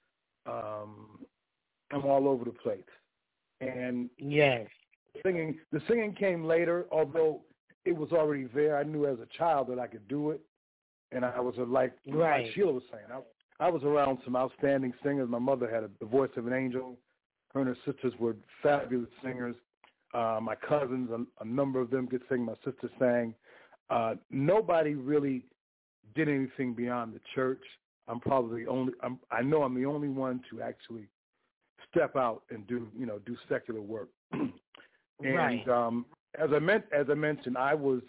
I'm all over the place. And the singing came later, although it was already there. I knew as a child that I could do it. And I was like Sheila was saying, I was around some outstanding singers. My mother had the voice of an angel. Her and her sisters were fabulous singers. My cousins, a number of them could sing. My sister sang. nobody really did anything beyond the church. I know I'm the only one to actually step out and do secular work. And right. As I mentioned, I was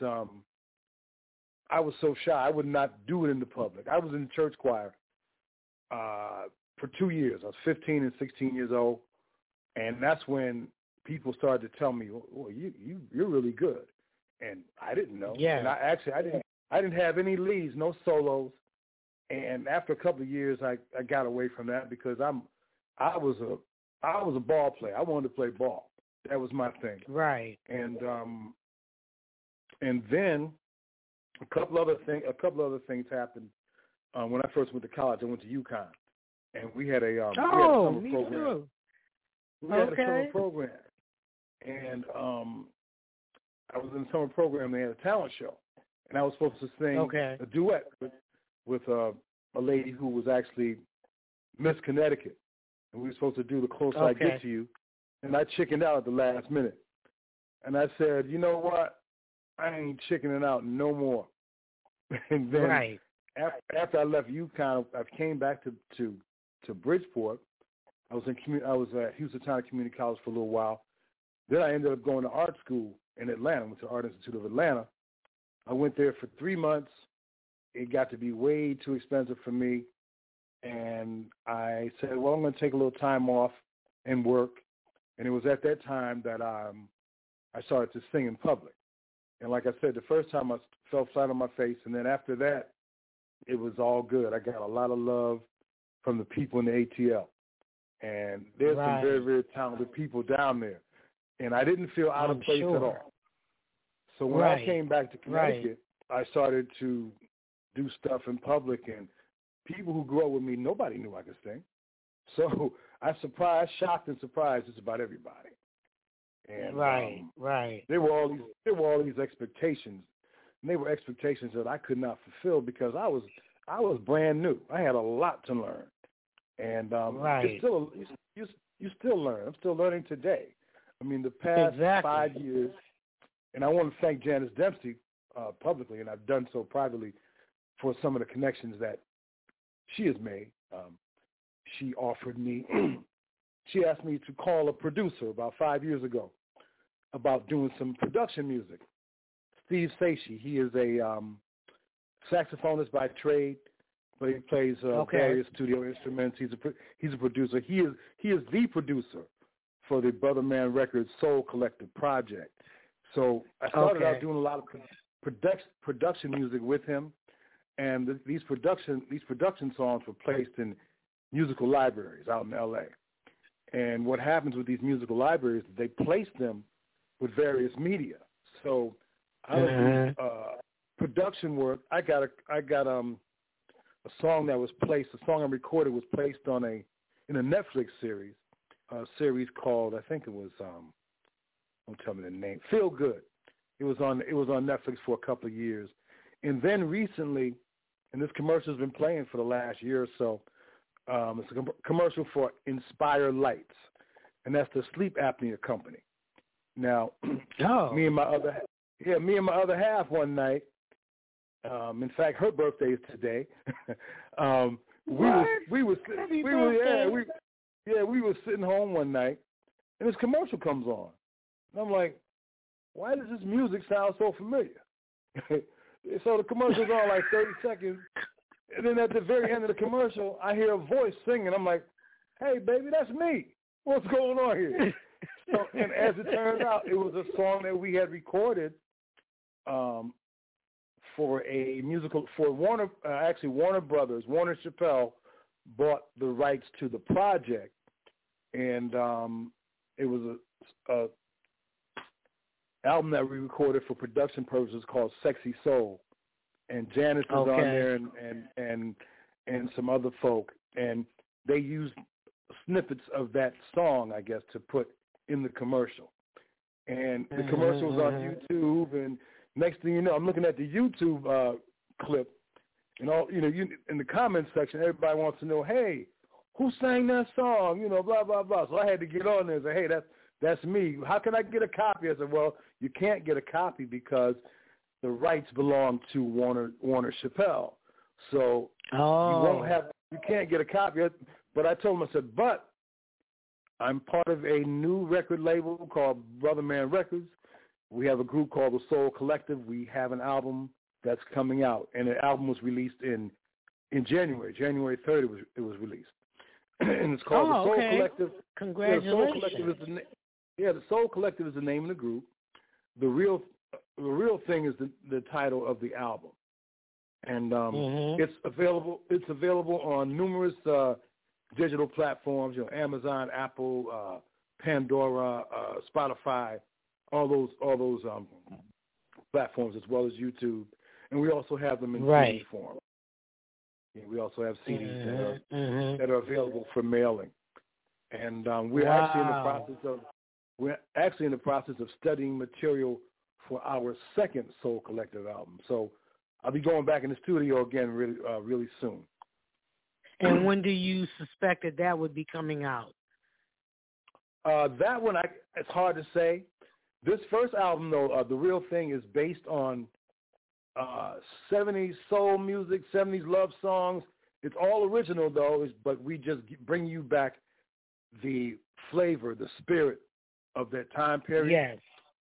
so shy. I would not do it in the public. I was in the church choir for 2 years. I was 15 and 16 years old, and that's when people started to tell me, "Oh, you're really good," and I didn't know. Yeah. And I didn't have any leads, no solos, and after a couple of years, I got away from that because I was a ball player. I wanted to play ball. That was my thing. Right. And then a couple other things happened. When I first went to college, I went to UConn, and we had a summer me program. too. We had a summer program, and I was in the summer program. They had a talent show, and I was supposed to sing a duet with a lady who was actually Miss Connecticut, and we were supposed to do The Closer I Get to You, and I chickened out at the last minute, and I said, you know what, I ain't chickening out no more. And then after I left UConn, I came back to Bridgeport. I was at Houston Community College for a little while. Then I ended up going to art school in Atlanta. I went to Art Institute of Atlanta. I went there for 3 months. It got to be way too expensive for me, and I said, well, I'm going to take a little time off and work. And it was at that time that I started to sing in public. And like I said, the first time I fell flat on my face, and then after that, it was all good. I got a lot of love from the people in the ATL. And there's some very, very talented people down there. And I didn't feel out of place at all. So when I came back to Connecticut, I started to do stuff in public, and people who grew up with me, nobody knew I could sing. So I shocked and surprised just about everybody. And there were all these expectations, and they were expectations that I could not fulfill because I was brand new. I had a lot to learn, and you still learn. I'm still learning today. I mean, the past 5 years, and I want to thank Janice Dempsey publicly, and I've done so privately for some of the connections that she has made. She offered me, she asked me to call a producer about 5 years ago about doing some production music. Steve Saishi, he is a saxophonist by trade, but he plays various studio instruments. He's a producer. He is the producer for the Brother Man Records Soul Collective project. So I started out doing a lot of production music with him, and these production songs were placed in musical libraries out in L.A. And what happens with these musical libraries is they place them with various media. So out of production work, I got a song that was placed. The song I recorded was placed in a Netflix series, a series called, I think it was don't tell me the name, Feel Good. It was on Netflix for a couple of years, and then recently, and this commercial has been playing for the last year or so. It's a commercial for Inspire Lights, and that's the sleep apnea company. Now, me and my other half one night. In fact, her birthday is today. We were sitting home one night, and this commercial comes on, and I'm like, why does this music sound so familiar? So the commercial's on like 30 seconds, and then at the very end of the commercial, I hear a voice singing. I'm like, hey, baby, that's me. What's going on here? So, and as it turns out, it was a song that we had recorded for a musical for Warner Brothers. Warner Chappell bought the rights to the project, and it was a album that we recorded for production purposes called Sexy Soul, and Janice is on there and some other folk, and they used snippets of that song, I guess, to put in the commercial. And the commercial was on YouTube, and next thing you know, I'm looking at the YouTube clip, and in the comments section, everybody wants to know, hey, who sang that song? Blah blah blah. So I had to get on there and say, hey, that's me. How can I get a copy? I said, well, you can't get a copy because the rights belong to Warner Chappelle. So you can't get a copy. But I told him, I said, but I'm part of a new record label called Brother Man Records. We have a group called the Soul Collective. We have an album that's coming out, and the album was released in January. January 3rd it was released. And it's called the Soul Collective. Congratulations. The Soul Collective is the name of the group. The real thing is the title of the album. And it's available on numerous digital platforms, Amazon, Apple, Pandora, Spotify, all those platforms, as well as YouTube. And we also have them in CD form. Yeah, we also have CDs that are available for mailing. And we're actually in the process of studying material for our second Soul Collective album. So I'll be going back in the studio again really soon. And when do you suspect that would be coming out? That one, it's hard to say. This first album, though, The Real Thing, is based on 70s soul music, 70s love songs. It's all original, though, but we just bring you back the flavor, the spirit of that time period. Yes.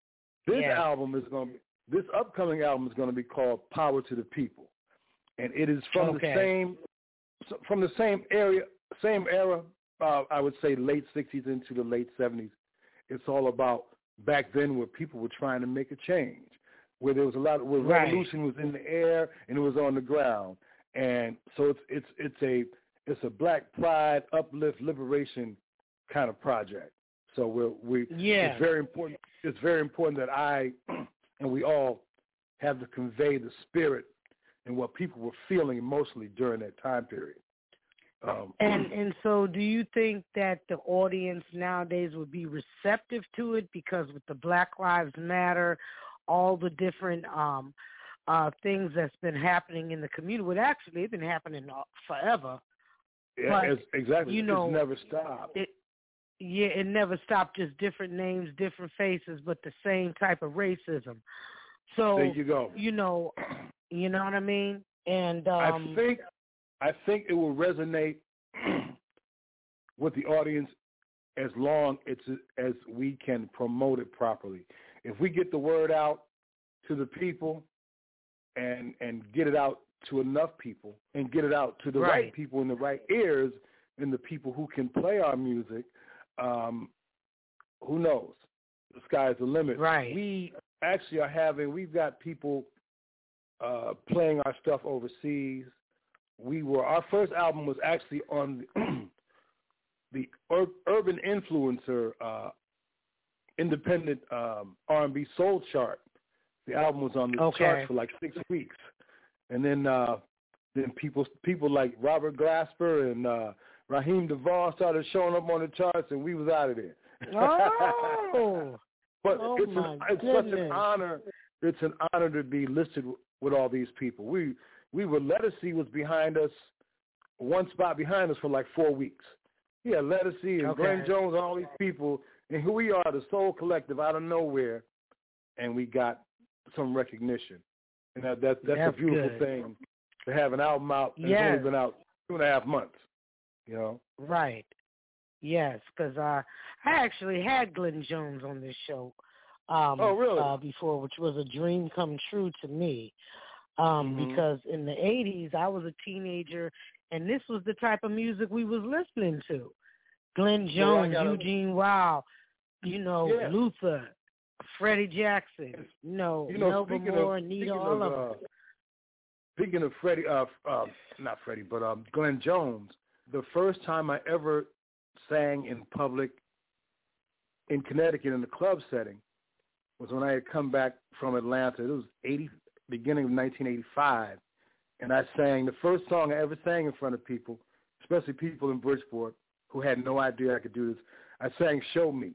This upcoming album is going to be called Power to the People, and it is from the same era. I would say late 60s into the late 70s. It's all about back then where people were trying to make a change, where there was where revolution was in the air and it was on the ground, and so it's a Black pride, uplift, liberation kind of project. So it's very important. It's very important that I and we all have to convey the spirit and what people were feeling emotionally during that time period. And so do you think that the audience nowadays would be receptive to it, because with the Black Lives Matter, all the different things that's been happening in the community, well, actually it's been happening forever. Yeah, but, exactly. It's never stopped. It never stopped, just different names, different faces, but the same type of racism. So there you go. You know what I mean? And I think it will resonate with the audience as long as we can promote it properly. If we get the word out to the people and get it out to enough people and get it out to the right people in the right ears and the people who can play our music, who knows? The sky's the limit. Right. We actually we've got people playing our stuff overseas. Our first album was actually on the Urban Influencer independent R&B soul chart. The album was on the chart for like 6 weeks, and then people like Robert Glasper and Raheem DeVaughn started showing up on the charts, and we was out of there. Oh, but it's such an honor. It's an honor to be listed with all these people. We were Lettucey was behind us, one spot behind us for like 4 weeks. Yeah, Lettucey and Glenn Jones and all these people, and here we are, the Soul Collective, out of nowhere, and we got some recognition. And that's a beautiful thing to have an album out. And it's only been out 2.5 months. Right. Yes, because I actually had Glenn Jones on this show. Before, which was a dream come true to me. Because in the 80s, I was a teenager, and this was the type of music we was listening to. Glenn Jones, Eugene Wilde, Luther, Freddie Jackson, Melba Moore, Anita, all of them. Speaking of Freddie, not Freddie, but Glenn Jones, the first time I ever sang in public in Connecticut in the club setting was when I had come back from Atlanta. It was beginning of 1985, and I sang the first song I ever sang in front of people, especially people in Bridgeport who had no idea I could do this. I sang "Show Me."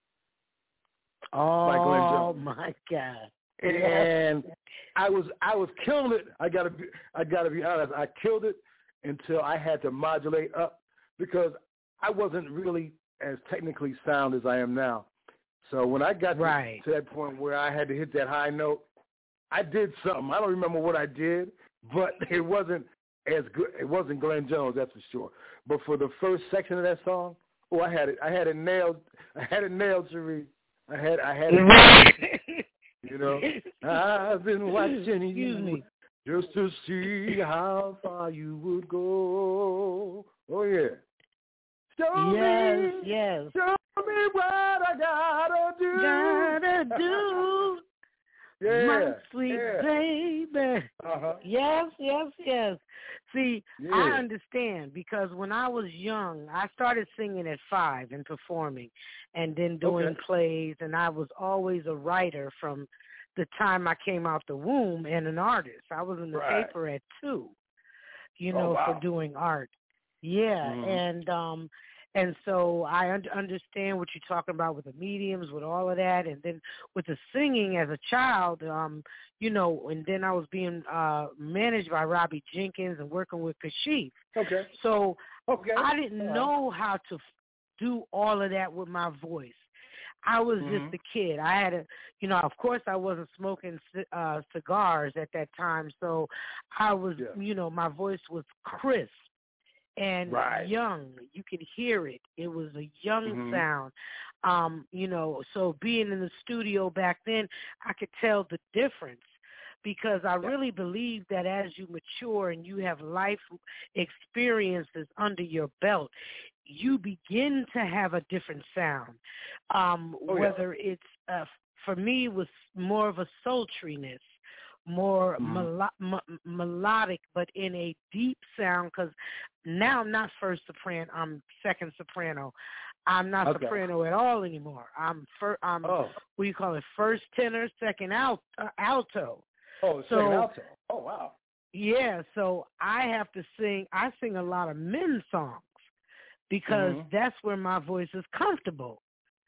Oh my God! And I was killing it. I gotta be honest. I killed it until I had to modulate up because I wasn't really as technically sound as I am now. So when I got to that point where I had to hit that high note, I did something. I don't remember what I did, but it wasn't as good. It wasn't Glenn Jones, that's for sure. But for the first section of that song, I had it nailed. I had it nailed, Cherie. I had it. You know, I've been watching you just to see how far you would go. Oh yeah. Show me what I gotta do. Yeah, my sweet baby. Yes. See, I understand because when I was young, I started singing at 5 and performing and then doing plays, and I was always a writer from the time I came out the womb and an artist. I was in the paper at 2, for doing art. Yeah, and so I understand what you're talking about with the mediums, with all of that, and then with the singing as a child, and then I was being managed by Robbie Jenkins and working with Kashif. Okay. So I didn't know how to do all of that with my voice. I was just a kid. I had of course I wasn't smoking cigars at that time, so I was, my voice was crisp and young. You could hear it. It was a young sound. So being in the studio back then, I could tell the difference because I really believe that as you mature and you have life experiences under your belt, you begin to have a different sound. Whether it's, for me, it was more of a sultriness, more melodic, but in a deep sound, because now I'm not first soprano, I'm second soprano. I'm not soprano at all anymore. I'm what do you call it, first tenor, second alto. Oh, second alto. Oh, wow. Yeah, so I sing a lot of men's songs because that's where my voice is comfortable,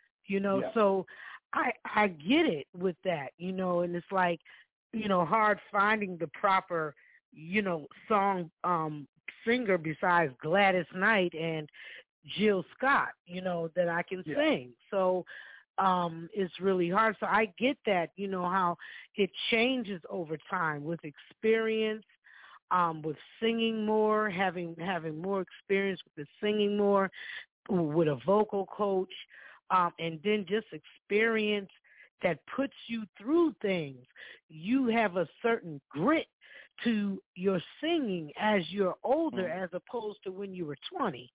so I get it with that, and it's like, hard finding the proper, song singer besides Gladys Knight and Jill Scott, that I can sing. So it's really hard. So I get that, how it changes over time with experience, with singing more, having more experience with the singing more, with a vocal coach, and then just experience that puts you through things. You have a certain grit to your singing as you're older as opposed to when you were 20,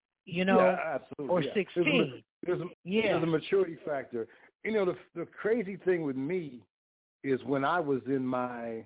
or 16. There's a maturity factor. The crazy thing with me is when I was in my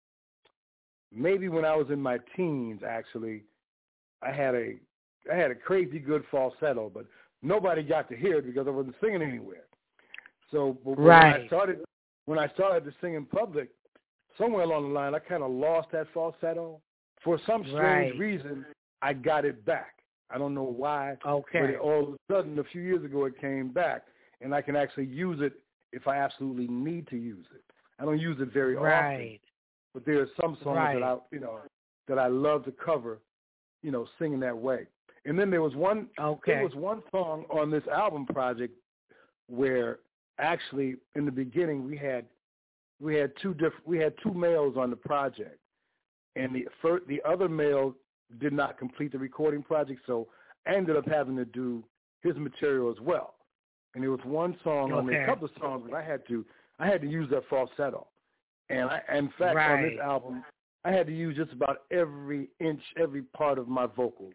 teens, actually, I had a crazy good falsetto, but nobody got to hear it because I wasn't singing anywhere. So when I started to sing in public, somewhere along the line, I kind of lost that falsetto. For some strange reason, I got it back. I don't know why, but all of a sudden, a few years ago, it came back, and I can actually use it if I absolutely need to use it. I don't use it very often, but there are some songs that I love to cover, singing that way. And then there was one song on this album project where actually in the beginning we had two males on the project, and the other male did not complete the recording project, so I ended up having to do his material as well. And there was one song on there, a couple of songs that I had to use that falsetto. And in fact, on this album, I had to use just about every part of my vocal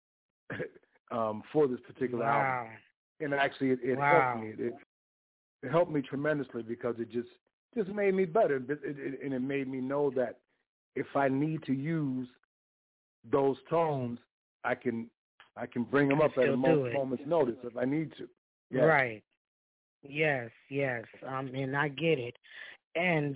for this particular album. And actually, it helped me. It helped me tremendously because it just made me better, and it made me know that if I need to use those tones, I can bring them up at a moment's notice if I need to. Yeah. Right. Yes. And I get it. And,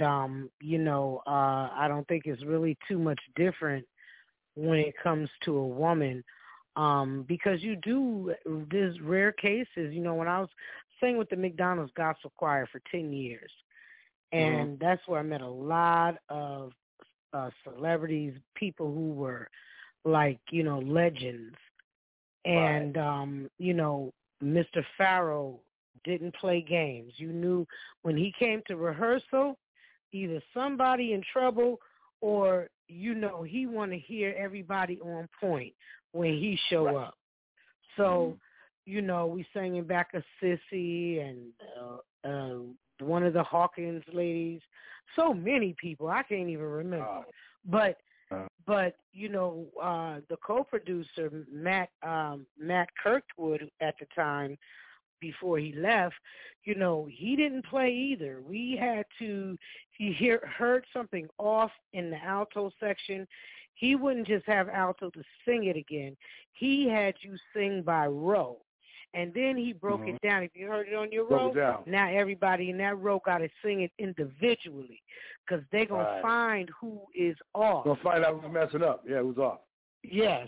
I don't think it's really too much different when it comes to a woman, because there's rare cases, when I was singing with the McDonald's Gospel Choir for 10 years, and that's where I met a lot of celebrities, people who were like, legends. And, Mr. Farrow didn't play games. You knew when he came to rehearsal, either somebody in trouble or, you know, he want to hear everybody on point when he show up. So, you know, we singing back a Sissy and one of the Hawkins ladies. So many people, I can't even remember. But you know, the co-producer Matt Kirkwood at the time, before he left, you know, he didn't play either. We had to. He heard something off in the alto section. He wouldn't just have alto to sing it again. He had you sing by row. And then he broke it down. If you heard it on your row, now everybody in that row got to sing it individually because they're going to find who is off. Going to find out who's messing up. Yeah, who's off. Yes.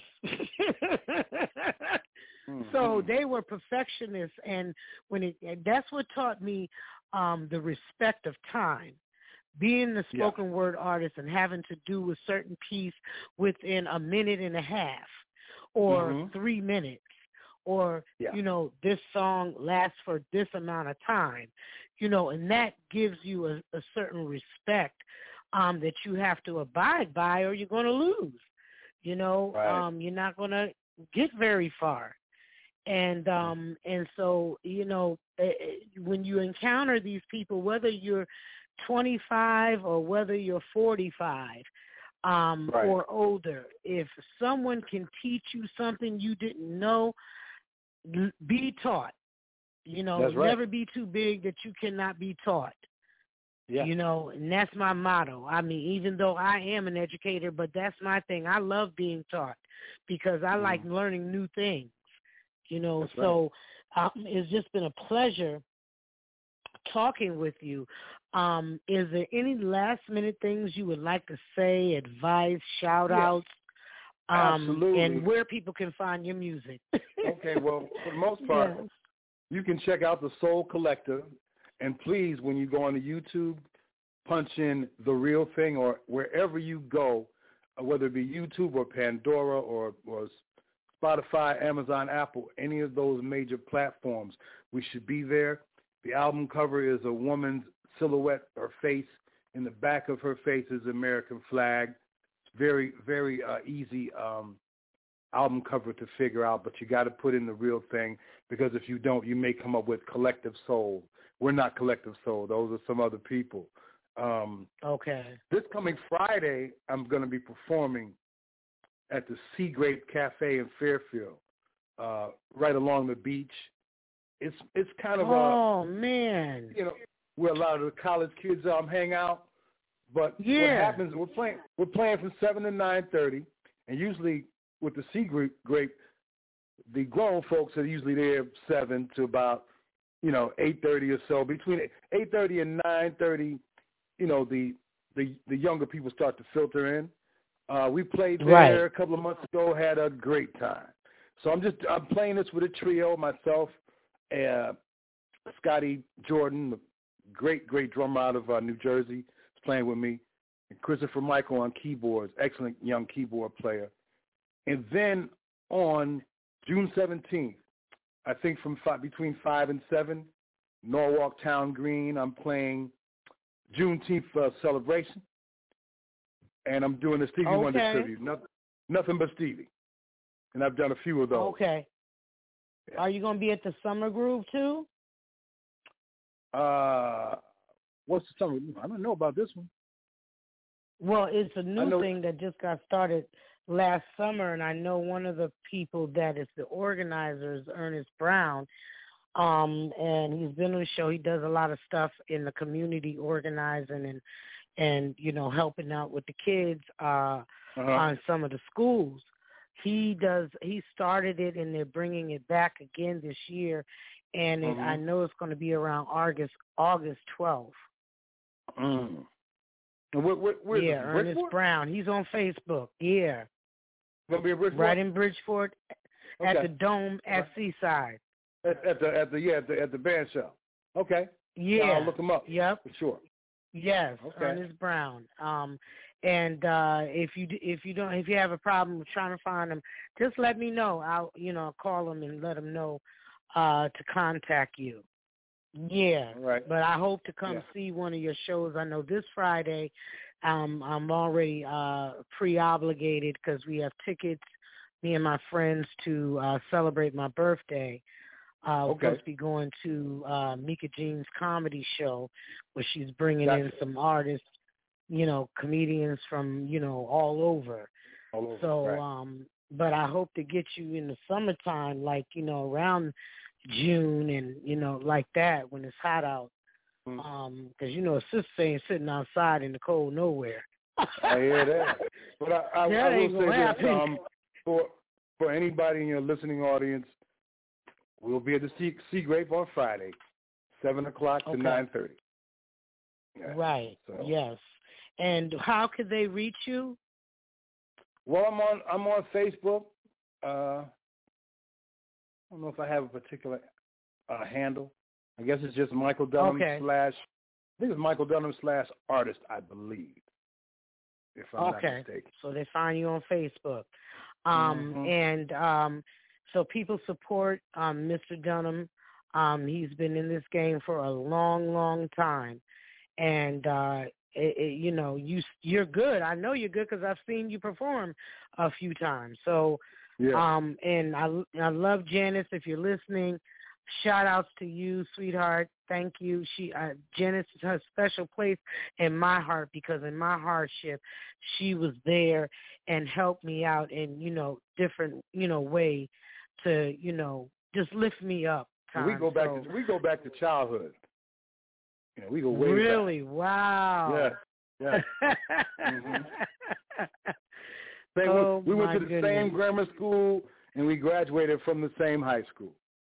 So they were perfectionists, and that's what taught me the respect of time. Being the spoken word artist and having to do a certain piece within a minute and a half or 3 minutes. Or, you know, this song lasts for this amount of time, you know, and that gives you a certain respect that you have to abide by or you're going to lose. You know, you're not going to get very far. And so, you know, when you encounter these people, whether you're 25 or whether you're 45 or older, if someone can teach you something you didn't know, be taught. You know, never be too big that you cannot be taught. Yeah. You know, and that's my motto. I mean, even though I am an educator, but that's my thing. I love being taught because I like learning new things. You know, so it's just been a pleasure talking with you. Is there any last-minute things you would like to say, advice, shout-outs? Absolutely. And where people can find your music. Okay, well, for the most part, you can check out the Soul Collective. And please, when you go on YouTube, punch in The Real Thing or wherever you go, whether it be YouTube or Pandora or Spotify, Amazon, Apple, any of those major platforms, we should be there. The album cover is a woman's silhouette, her face. In the back of her face is the American flag. Very, very easy album cover to figure out, but you got to put in The Real Thing because if you don't, you may come up with Collective Soul. We're not Collective Soul. Those are some other people. Okay. This coming Friday, I'm going to be performing at the Sea Grape Cafe in Fairfield, right along the beach. It's kind of man, you know, where a lot of the college kids hang out. But what happens? We're playing from 7 to 9:30, and usually with the Sea Grape, the grown folks are usually there 7 to about 8:30 or so. Between 8:30 and 9:30, you know, the younger people start to filter in. We played there a couple of months ago, had a great time. So I'm playing this with a trio, myself, Scotty Jordan, the great drummer out of New Jersey, is playing with me, and Christopher Michael on keyboards, excellent young keyboard player. And then on June 17th, I think between 5 and 7, Norwalk Town Green, I'm playing Juneteenth celebration, and I'm doing the Stevie Wonder tribute. Nothing but Stevie, and I've done a few of those. Okay. Yeah. Are you going to be at the Summer Groove too? What's the Summer Groove? I don't know about this one. Well, it's a new thing that just got started last summer, and I know one of the people that is the organizer is Ernest Brown, and he's been on the show. He does a lot of stuff in the community organizing and helping out with the kids on some of the schools. He started it, and they're bringing it back again this year, and I know it's going to be around August 12th. Mm. Where's Ernest Brown. He's on Facebook. Yeah. Going to be in Bridgeport? Right in Bridgeport, at the Dome at Seaside. At the band shell. Okay. Yeah. I'll look him up. Yep. For sure. Yes, okay. Ernest Brown. And if you have a problem with trying to find him, just let me know. I'll call him and let him know to contact you. Yeah, right. But I hope to come see one of your shows. I know this Friday, I'm already pre-obligated because we have tickets, me and my friends, to celebrate my birthday. We're supposed to be going to Mika Jean's comedy show where she's bringing in some artists, comedians from, all over. So, but I hope to get you in the summertime, like, around June and, like that when it's hot out. Because, sister ain't sitting outside in the cold nowhere. I hear that. But I will say this, for anybody in your listening audience, we'll be at the Sea Grape on Friday, 7 o'clock to 9:30. Yeah. Right. So. Yes. And how could they reach you? Well, I'm on Facebook. I don't know if I have a particular handle. I guess it's just Michael Dunham / I think it's Michael Dunham / artist, I believe, if I'm not mistaken. So they find you on Facebook. And so people support Mr. Dunham. He's been in this game for a long, long time. And, you're good. I know you're good because I've seen you perform a few times. So, and I love Janice. If you're listening, shout outs to you, sweetheart. Thank you. Janice has a special place in my heart because in my hardship, she was there and helped me out in, different, way to, just lift me up. We go back to childhood. We go way back. Really? Wow. Yeah. We went to the same grammar school, and we graduated from the same high school.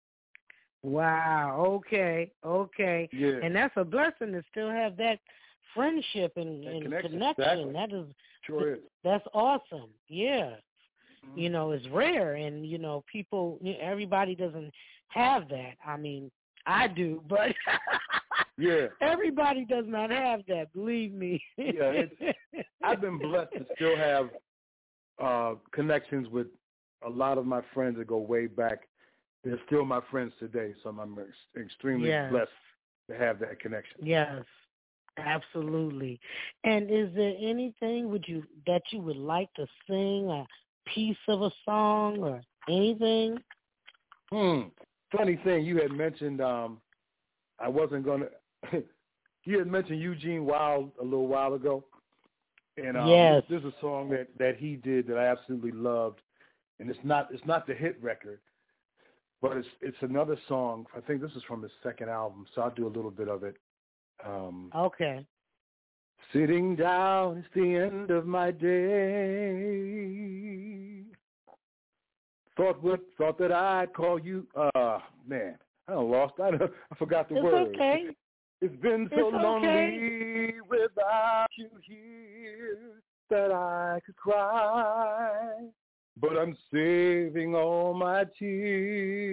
Wow. Okay. Yeah. And that's a blessing to still have that friendship and connection. Exactly. That is sure is. That's awesome. Yeah. It's rare, and people. Everybody doesn't have that. I mean, I do, but everybody does not have that. Believe me. I've been blessed to still have connections with a lot of my friends that go way back. They're still my friends today, so I'm extremely blessed to have that connection. Yes, absolutely. And is there anything that you would like to sing, a piece of a song or anything? Funny thing, you had mentioned I wasn't going to – you had mentioned Eugene Wilde a little while ago. And this is a song that he did that I absolutely loved. And it's not the hit record, but it's another song. I think this is from his second album, so I'll do a little bit of it. Sitting down, it's the end of my day. Thought that I'd call you. Man, I forgot the words. It's okay. It's been so lonely without you here that I could cry. But I'm saving all my tears.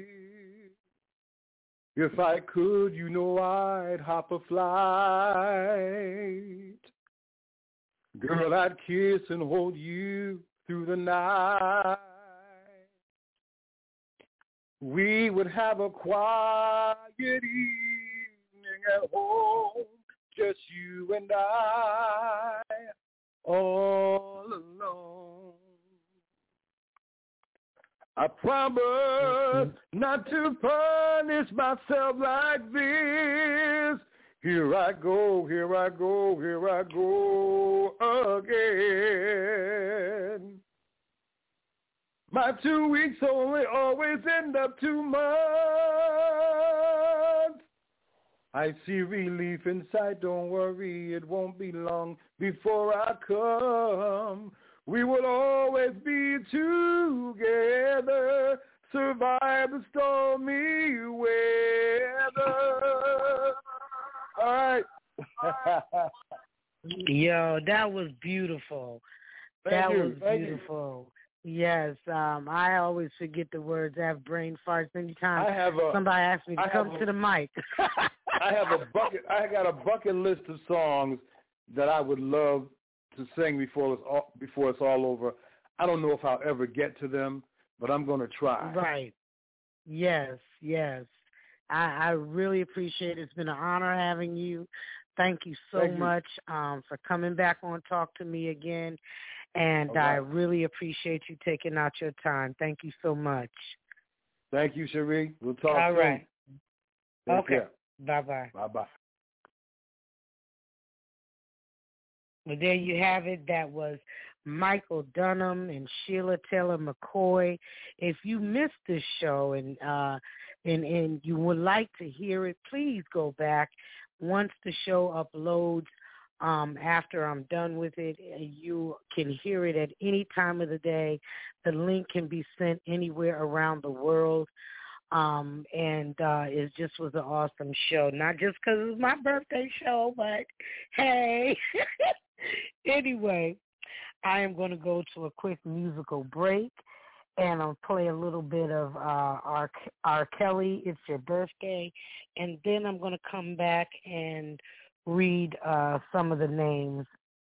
If I could, I'd hop a flight. Girl, I'd kiss and hold you through the night. We would have a quiet evening at home, just you and I, all alone. I promise not to punish myself like this. Here I go again. My 2 weeks always end up 2 months. I see relief inside, don't worry, it won't be long before I come. We will always be together, survive the stormy weather. All right. Yo, that was beautiful. Thank you. Beautiful. Yes, I always forget the words. I have brain farts anytime somebody asks me to come to the mic. I got a bucket list of songs that I would love to sing before it's all over. I don't know if I'll ever get to them, but I'm going to try. Right. Yes. I really appreciate it. It's been an honor having you. Thank you so much for coming back on Talk to Me again. And I really appreciate you taking out your time. Thank you so much. Thank you, Cherie. We'll talk soon. All right. Take care. Bye-bye. Bye-bye. Well, there you have it. That was Michael Dunham and Sheila Taylor McCoy. If you missed this show and you would like to hear it, please go back. Once the show uploads, after I'm done with it, you can hear it at any time of the day. The link can be sent anywhere around the world. It just was an awesome show. Not just because it was my birthday show, but hey. Anyway, I am going to go to a quick musical break, and I'll play a little bit of R. Kelly, It's Your Birthday, and then I'm going to come back and read some of the names.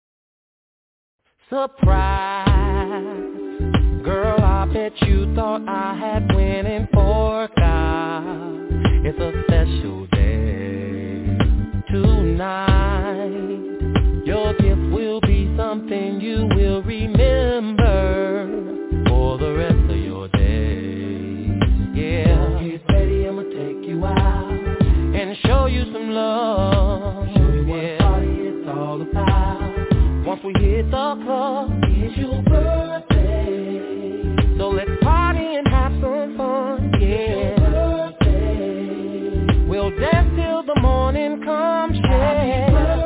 Surprise, girl, I bet you thought I had winning fork out. It's a special day tonight. Your gift will be something you will remember for the rest of your day. Yeah, get ready, I'ma take you out and show you some love. Show you what a party is all about. Once we hit the club, it's your birthday. So let's party and have some fun. Yeah, it's your birthday. We'll dance till the morning comes. Yeah.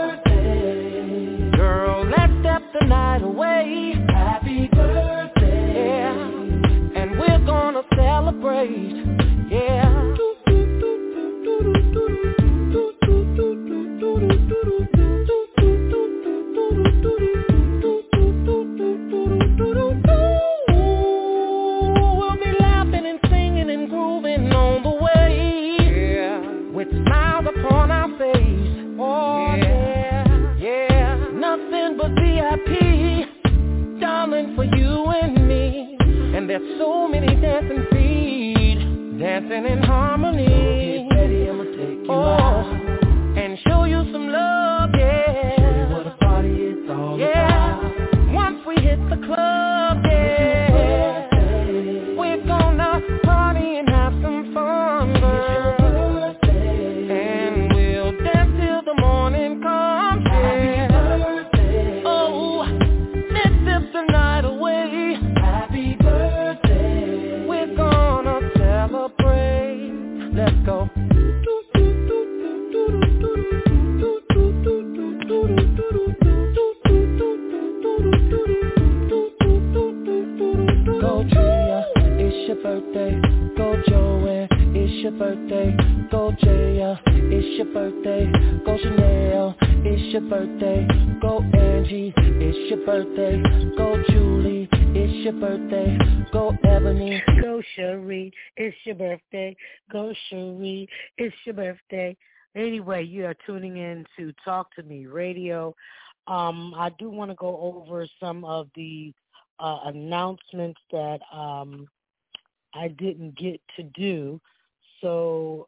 The night away. Happy birthday. Yeah. And we're gonna celebrate. Yeah. We'll be laughing and singing and grooving on the way. Yeah. With smiles upon our face. Oh yeah. Yeah. Nothing but VIP, darling, for you and me. And there's so many dancing feet, dancing in harmony. Get ready, I'ma take you out and show you some love, yeah. Show you what a party is all about. Once we hit the club, yeah, we're gonna party and have some fun, girl. And we'll dance till the morning comes, yeah. The night away. Happy birthday. We're gonna celebrate. Let's go. Go Tria, it's your birthday. Go Joanne, it's your birthday. Go Jaya, it's your birthday. Go Chanel, it's your birthday. Go Angie, it's your birthday. Go Julie, it's your birthday. Go Ebony. Go Cherie, it's your birthday. Go Cherie, it's your birthday. Anyway, you are tuning in to Talk to Me Radio. I do want to go over some of the announcements that I didn't get to do. So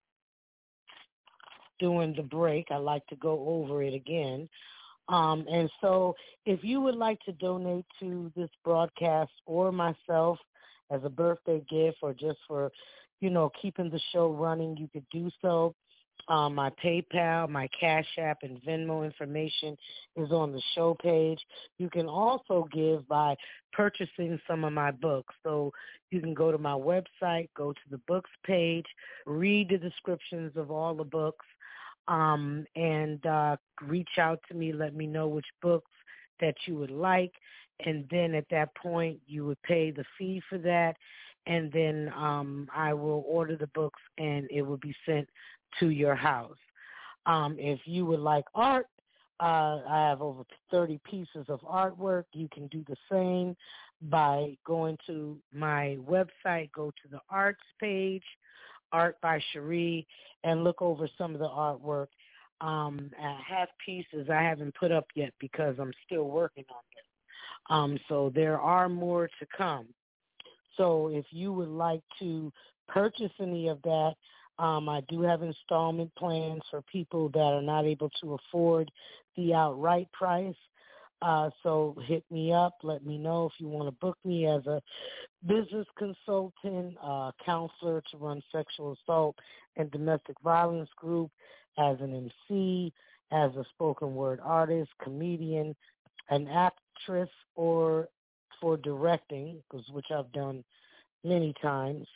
during the break, I like to go over it again. And so if you would like to donate to this broadcast or myself as a birthday gift or just for, keeping the show running, you could do so. My PayPal, my Cash App, and Venmo information is on the show page. You can also give by purchasing some of my books. So you can go to my website, go to the books page, read the descriptions of all the books, and reach out to me, let me know which books that you would like. And then at that point, you would pay the fee for that. And then I will order the books, and it will be sent to your house. If you would like art, I have over 30 pieces of artwork. You can do the same by going to my website, go to the arts page, Art by Cherie, and look over some of the artwork. I have pieces I haven't put up yet because I'm still working on them. So there are more to come. So if you would like to purchase any of that, I do have installment plans for people that are not able to afford the outright price. So hit me up. Let me know if you want to book me as a business consultant, counselor to run sexual assault and domestic violence group, as an MC, as a spoken word artist, comedian, an actress, or for directing, which I've done many times.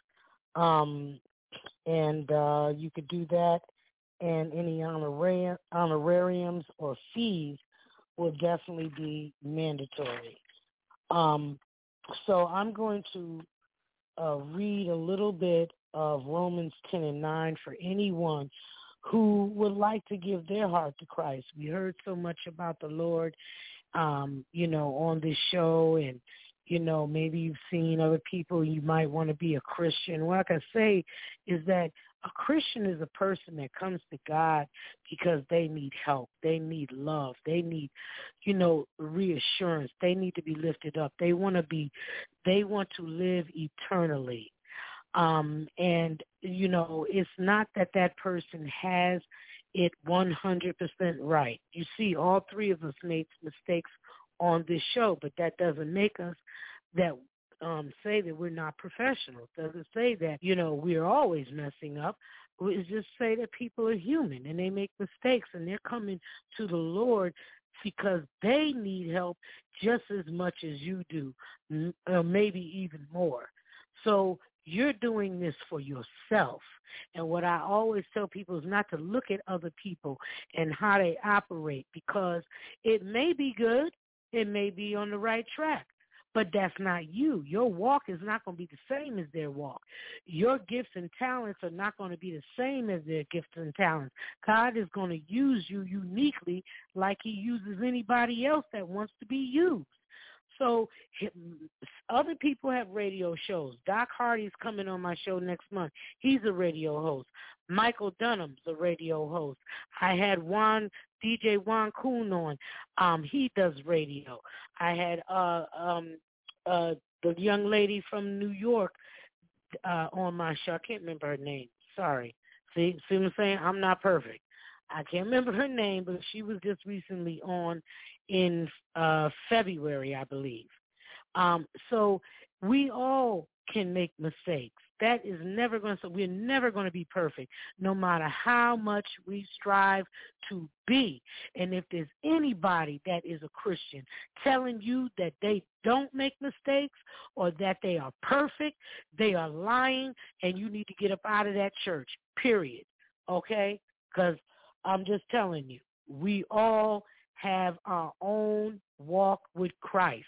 And you could do that, and any honorariums or fees will definitely be mandatory. So I'm going to read a little bit of Romans 10:9 for anyone who would like to give their heart to Christ. We heard so much about the Lord, on this show, and maybe you've seen other people, you might want to be a Christian. What I can say is that a Christian is a person that comes to God because they need help. They need love. They need, reassurance. They need to be lifted up. They want to live eternally. And, it's not that person has it 100% right. You see, all three of us made mistakes on this show, but that doesn't make us that say that we're not professionals. Doesn't say that, we're always messing up. It's just say that people are human and they make mistakes, and they're coming to the Lord because they need help just as much as you do, maybe even more. So you're doing this for yourself. And what I always tell people is not to look at other people and how they operate, because it may be good, it may be on the right track, but that's not you. Your walk is not going to be the same as their walk. Your gifts and talents are not going to be the same as their gifts and talents. God is going to use you uniquely like he uses anybody else that wants to be used. So other people have radio shows. Doc Hardy's coming on my show next month. He's a radio host. Michael Dunham's a radio host. I had DJ Juan Kuhn on. He does radio. I had the young lady from New York on my show. I can't remember her name. Sorry. See what I'm saying? I'm not perfect. I can't remember her name, but she was just recently on in February, I believe. So we all can make mistakes. That is never going to, we're never going to be perfect, no matter how much we strive to be. And if there's anybody that is a Christian telling you that they don't make mistakes or that they are perfect, they are lying, and you need to get up out of that church, period. Okay? Because I'm just telling you, we all have our own walk with Christ.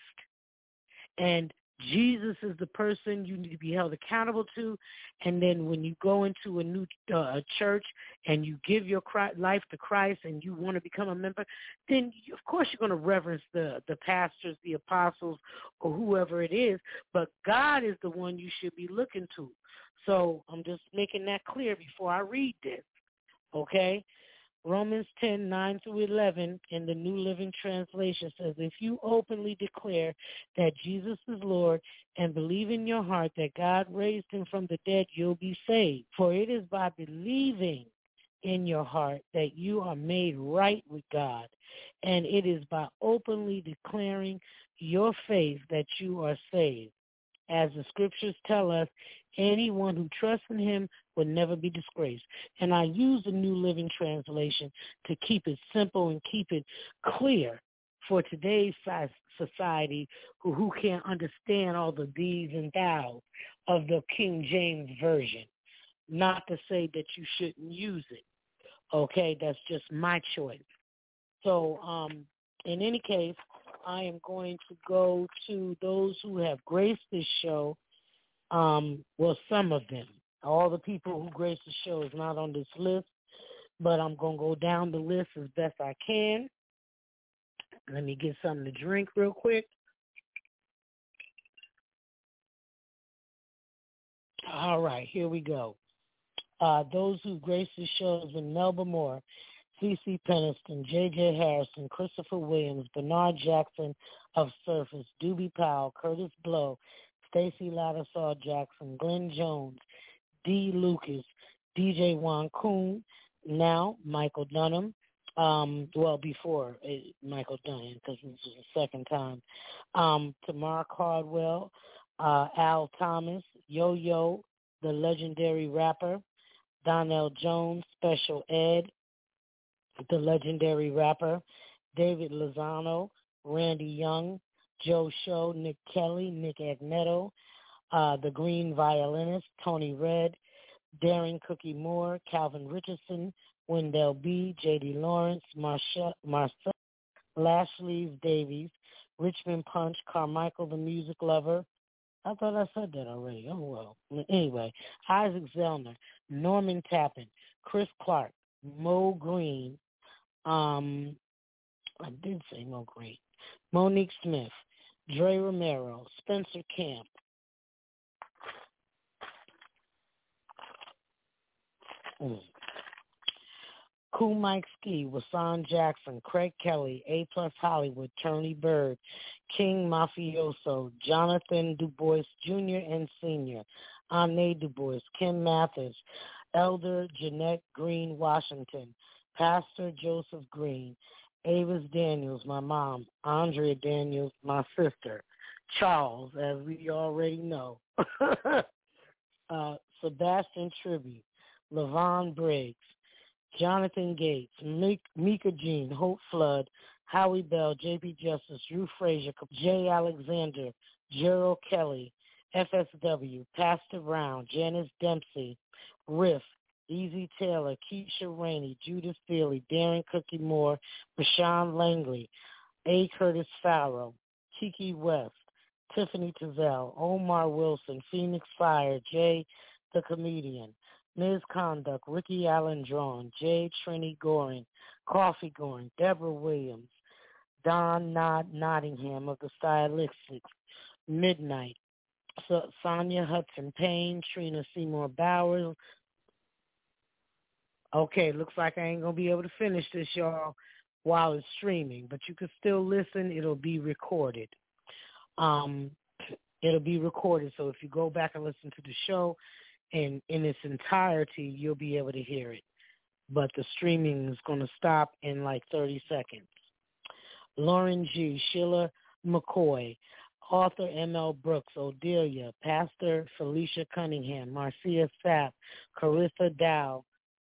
And Jesus is the person you need to be held accountable to. And then when you go into a new church and you give your life to Christ and you want to become a member, then of course you're going to reverence the pastors, the apostles, or whoever it is. But God is the one you should be looking to. So I'm just making that clear before I read this. Okay? Romans 10:9-11 in the New Living Translation says, if you openly declare that Jesus is Lord and believe in your heart that God raised him from the dead, you'll be saved. For it is by believing in your heart that you are made right with God, and it is by openly declaring your faith that you are saved. As the scriptures tell us, anyone who trusts in him will never be disgraced. And I use the New Living Translation to keep it simple and keep it clear for today's society who can't understand all the these and thous of the King James Version. Not to say that you shouldn't use it. Okay, that's just my choice. So in any case, I am going to go to those who have graced this show. Well, some of them. All the people who grace the show is not on this list, but I'm going to go down the list as best I can. Let me get something to drink real quick. All right, here we go. Those who grace the show have been Melba Moore, C.C. Peniston, J.J. Harrison, Christopher Williams, Bernard Jackson of Surface, Doobie Powell, Curtis Blow, Stacy Lattisaw Jackson, Glenn Jones, D. Lucas, DJ Juan Kuhn, now Michael Dunham. Before Michael Dunham, because this was the second time. Tamar Cardwell, Al Thomas, Yo-Yo, the legendary rapper, Donnell Jones, Special Ed, the legendary rapper, David Lozano, Randy Young, Joe Show, Nick Kelly, Nick Agnetto, the Green Violinist, Tony Red, Darren Cookie Moore, Calvin Richardson, Wendell B., J.D. Lawrence, Marcel Lashley Davies, Richmond Punch, Carmichael the Music Lover. I thought I said that already. Oh, well. Anyway, Isaac Zellner, Norman Tappan, Chris Clark, Mo Green. I did say Mo Green. Monique Smith, Dre Romero, Spencer Camp. Cool Mike Ski, Wasan Jackson, Craig Kelly, A+ Hollywood, Tony Bird, King Mafioso, Jonathan Du Bois Jr. and Sr., Ane Du Bois, Kim Mathis, Elder Jeanette Green Washington, Pastor Joseph Green, Avis Daniels, my mom, Andrea Daniels, my sister, Charles, as we already know, Sebastian Tribute, Levon Briggs, Jonathan Gates, Mika Jean, Hope Flood, Howie Bell, J.P. Justice, Drew Frazier, Jay Alexander, Gerald Kelly, FSW, Pastor Brown, Janice Dempsey, Riff, Easy Taylor, Keisha Rainey, Judith Feely, Darren Cookie Moore, Rashawn Langley, A. Curtis Farrow, Kiki West, Tiffany Tizell, Omar Wilson, Phoenix Fire, Jay the Comedian, Ms. Conduct, Ricky Allen Drawn, J. Trini Goring, Coffee Goring, Deborah Williams, Don Nottingham of the Stylistics, Midnight, Sonia Hudson Payne, Trina Seymour Bowers. Okay, looks like I ain't going to be able to finish this, y'all, while it's streaming, but you can still listen. It'll be recorded. It'll be recorded, so if you go back and listen to the show, in its entirety, you'll be able to hear it. But the streaming is going to stop in like 30 seconds. Lauren G., Sheila McCoy, author M.L. Brooks, Odelia, Pastor Felicia Cunningham, Marcia Sapp, Carissa Dow,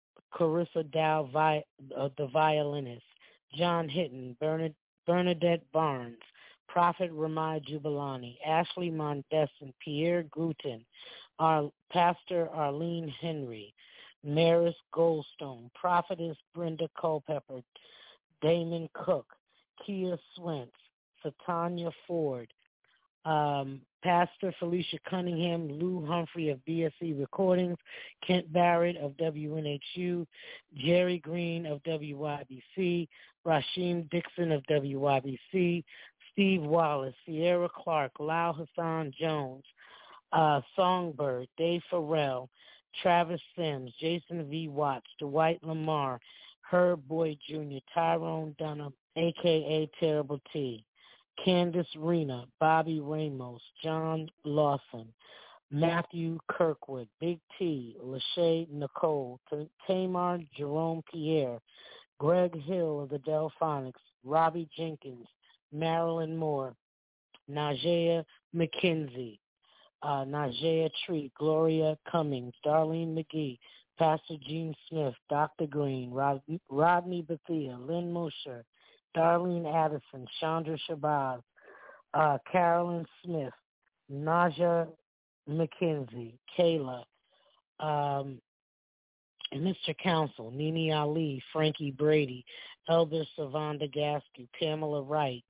the violinist, John Hitton, Bernadette Barnes, Prophet Ramai Jubilani, Ashley Mondesson, Pierre Gutin, our Pastor Arlene Henry, Maris Goldstone, Prophetess Brenda Culpepper, Damon Cook, Kia Swentz, Satanya Ford, Pastor Felicia Cunningham, Lou Humphrey of BSE Recordings, Kent Barrett of WNHU, Jerry Green of WYBC, Rasheem Dixon of WYBC, Steve Wallace, Sierra Clark, Lau Hassan Jones, Songbird, Dave Farrell, Travis Sims, Jason V. Watts, Dwight Lamar, Herb Boyd Jr., Tyrone Dunham, a.k.a. Terrible T, Candace Rena, Bobby Ramos, John Lawson, Matthew Kirkwood, Big T, Lachey Nicole, Tamar Jerome Pierre, Greg Hill of the Delphonics, Robbie Jenkins, Marilyn Moore, Najee McKenzie, Najee Treat, Gloria Cummings, Darlene McGee, Pastor Gene Smith, Dr. Green, Rodney Bethea, Lynn Mosher, Darlene Addison, Chandra Shabazz, Carolyn Smith, Naja McKenzie, Kayla, and Mr. Council, Nene Ali, Frankie Brady, Elder Savanda Gasky, Pamela Wright,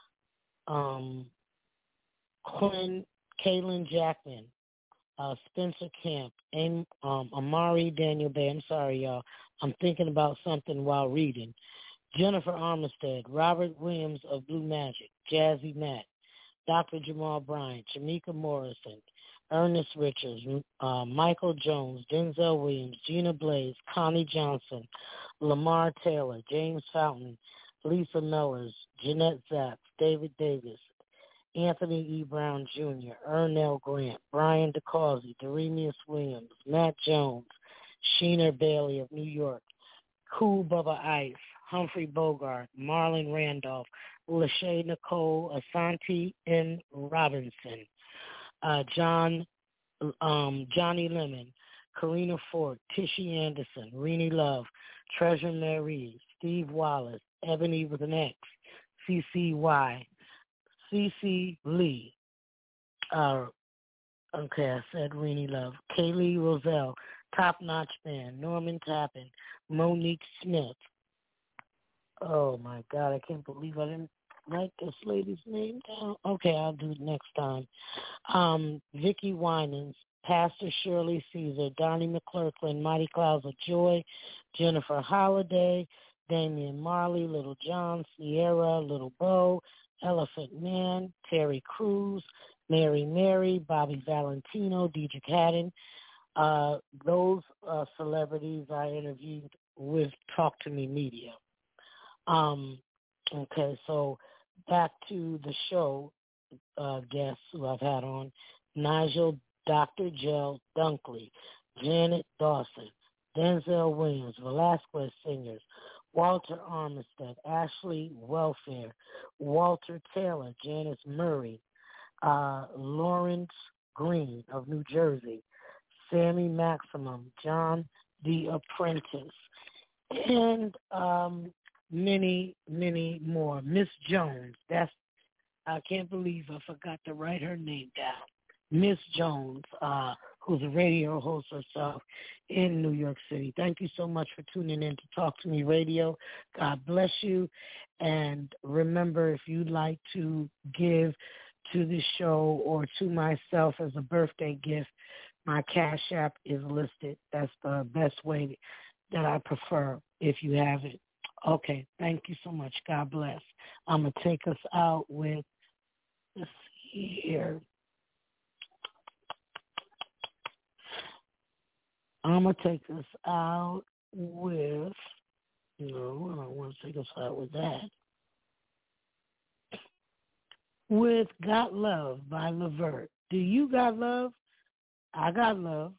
Kaylin Jackman, Spencer Camp, Amari Daniel Bay. I'm sorry, y'all. I'm thinking about something while reading. Jennifer Armistead, Robert Williams of Blue Magic, Jazzy Matt, Dr. Jamal Bryant, Jamaica Morrison, Ernest Richards, Michael Jones, Denzel Williams, Gina Blaze, Connie Johnson, Lamar Taylor, James Fountain, Lisa Mellors, Jeanette Zapps, David Davis, Anthony E. Brown Jr., Ernell Grant, Brian DeCausey, Doremius Williams, Matt Jones, Sheena Bailey of New York, Cool Bubba Ice, Humphrey Bogart, Marlon Randolph, Lachey Nicole, Asante N. Robinson, Johnny Lemon, Karina Ford, Tishy Anderson, Renee Love, Treasure Mary, Steve Wallace, Ebony with an X, CCY, CC Lee, okay, I said Renee Love, Kaylee Roselle, Top Notch Band, Norman Tappan, Monique Smith. Oh my God, I can't believe I didn't write this lady's name down. Okay, I'll do it next time. Vicky Winans, Pastor Shirley Caesar, Donnie McClurkin, Mighty Clouds of Joy, Jennifer Holliday, Damian Marley, Little John, Sierra, Little Bo, Elephant Man, Terry Crews, Mary, Bobby Valentino, Deidre Haddon. Those celebrities I interviewed with Talk to Me Media. Okay, so back to the show guests who I've had on. Nigel Dr. Jill Dunkley, Janet Dawson, Denzel Williams, Velasquez Singers, Walter Armistead, Ashley Welfare, Walter Taylor, Janice Murray, Lawrence Green of New Jersey, Sammy Maximum, John the Apprentice, and many, many more. Miss Jones, I can't believe I forgot to write her name down. Miss Jones, who's a radio host herself in New York City. Thank you so much for tuning in to Talk to Me Radio. God bless you. And remember, if you'd like to give to the show or to myself as a birthday gift, my Cash App is listed. That's the best way that I prefer if you have it. Okay, thank you so much. God bless. I'm going to take us out with, let's see here. I'm going to take us out with, no, I don't want to take us out with that. With Got Love by Levert. Do you got love? I got love.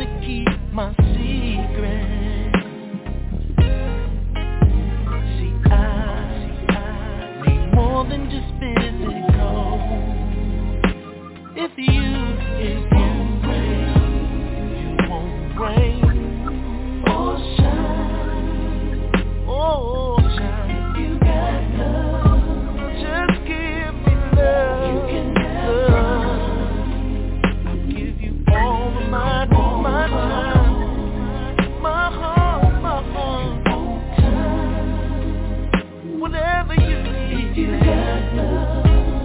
to keep my secret. See, I need more than just physical. If you rain, you won't rain or shine. Oh, shine. If you got love, just give me love. You can have love. I'll give you all of my time, my heart, whatever you need. If you got love.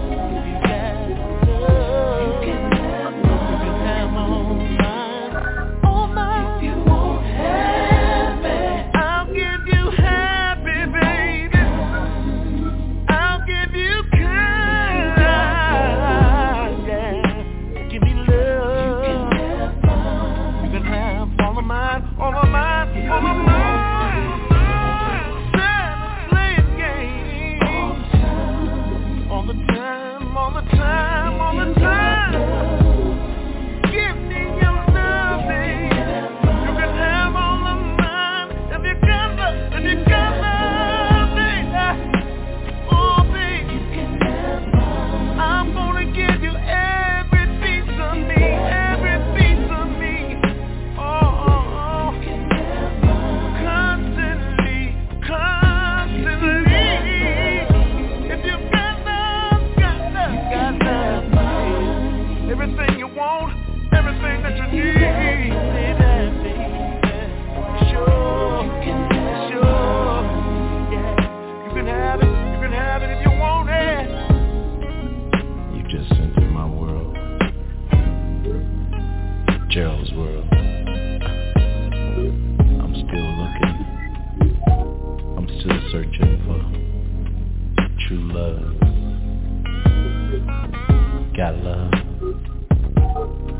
Got love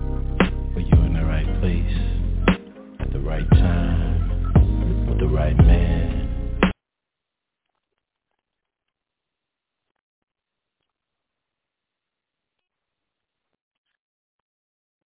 for you in the right place at the right time with the right man.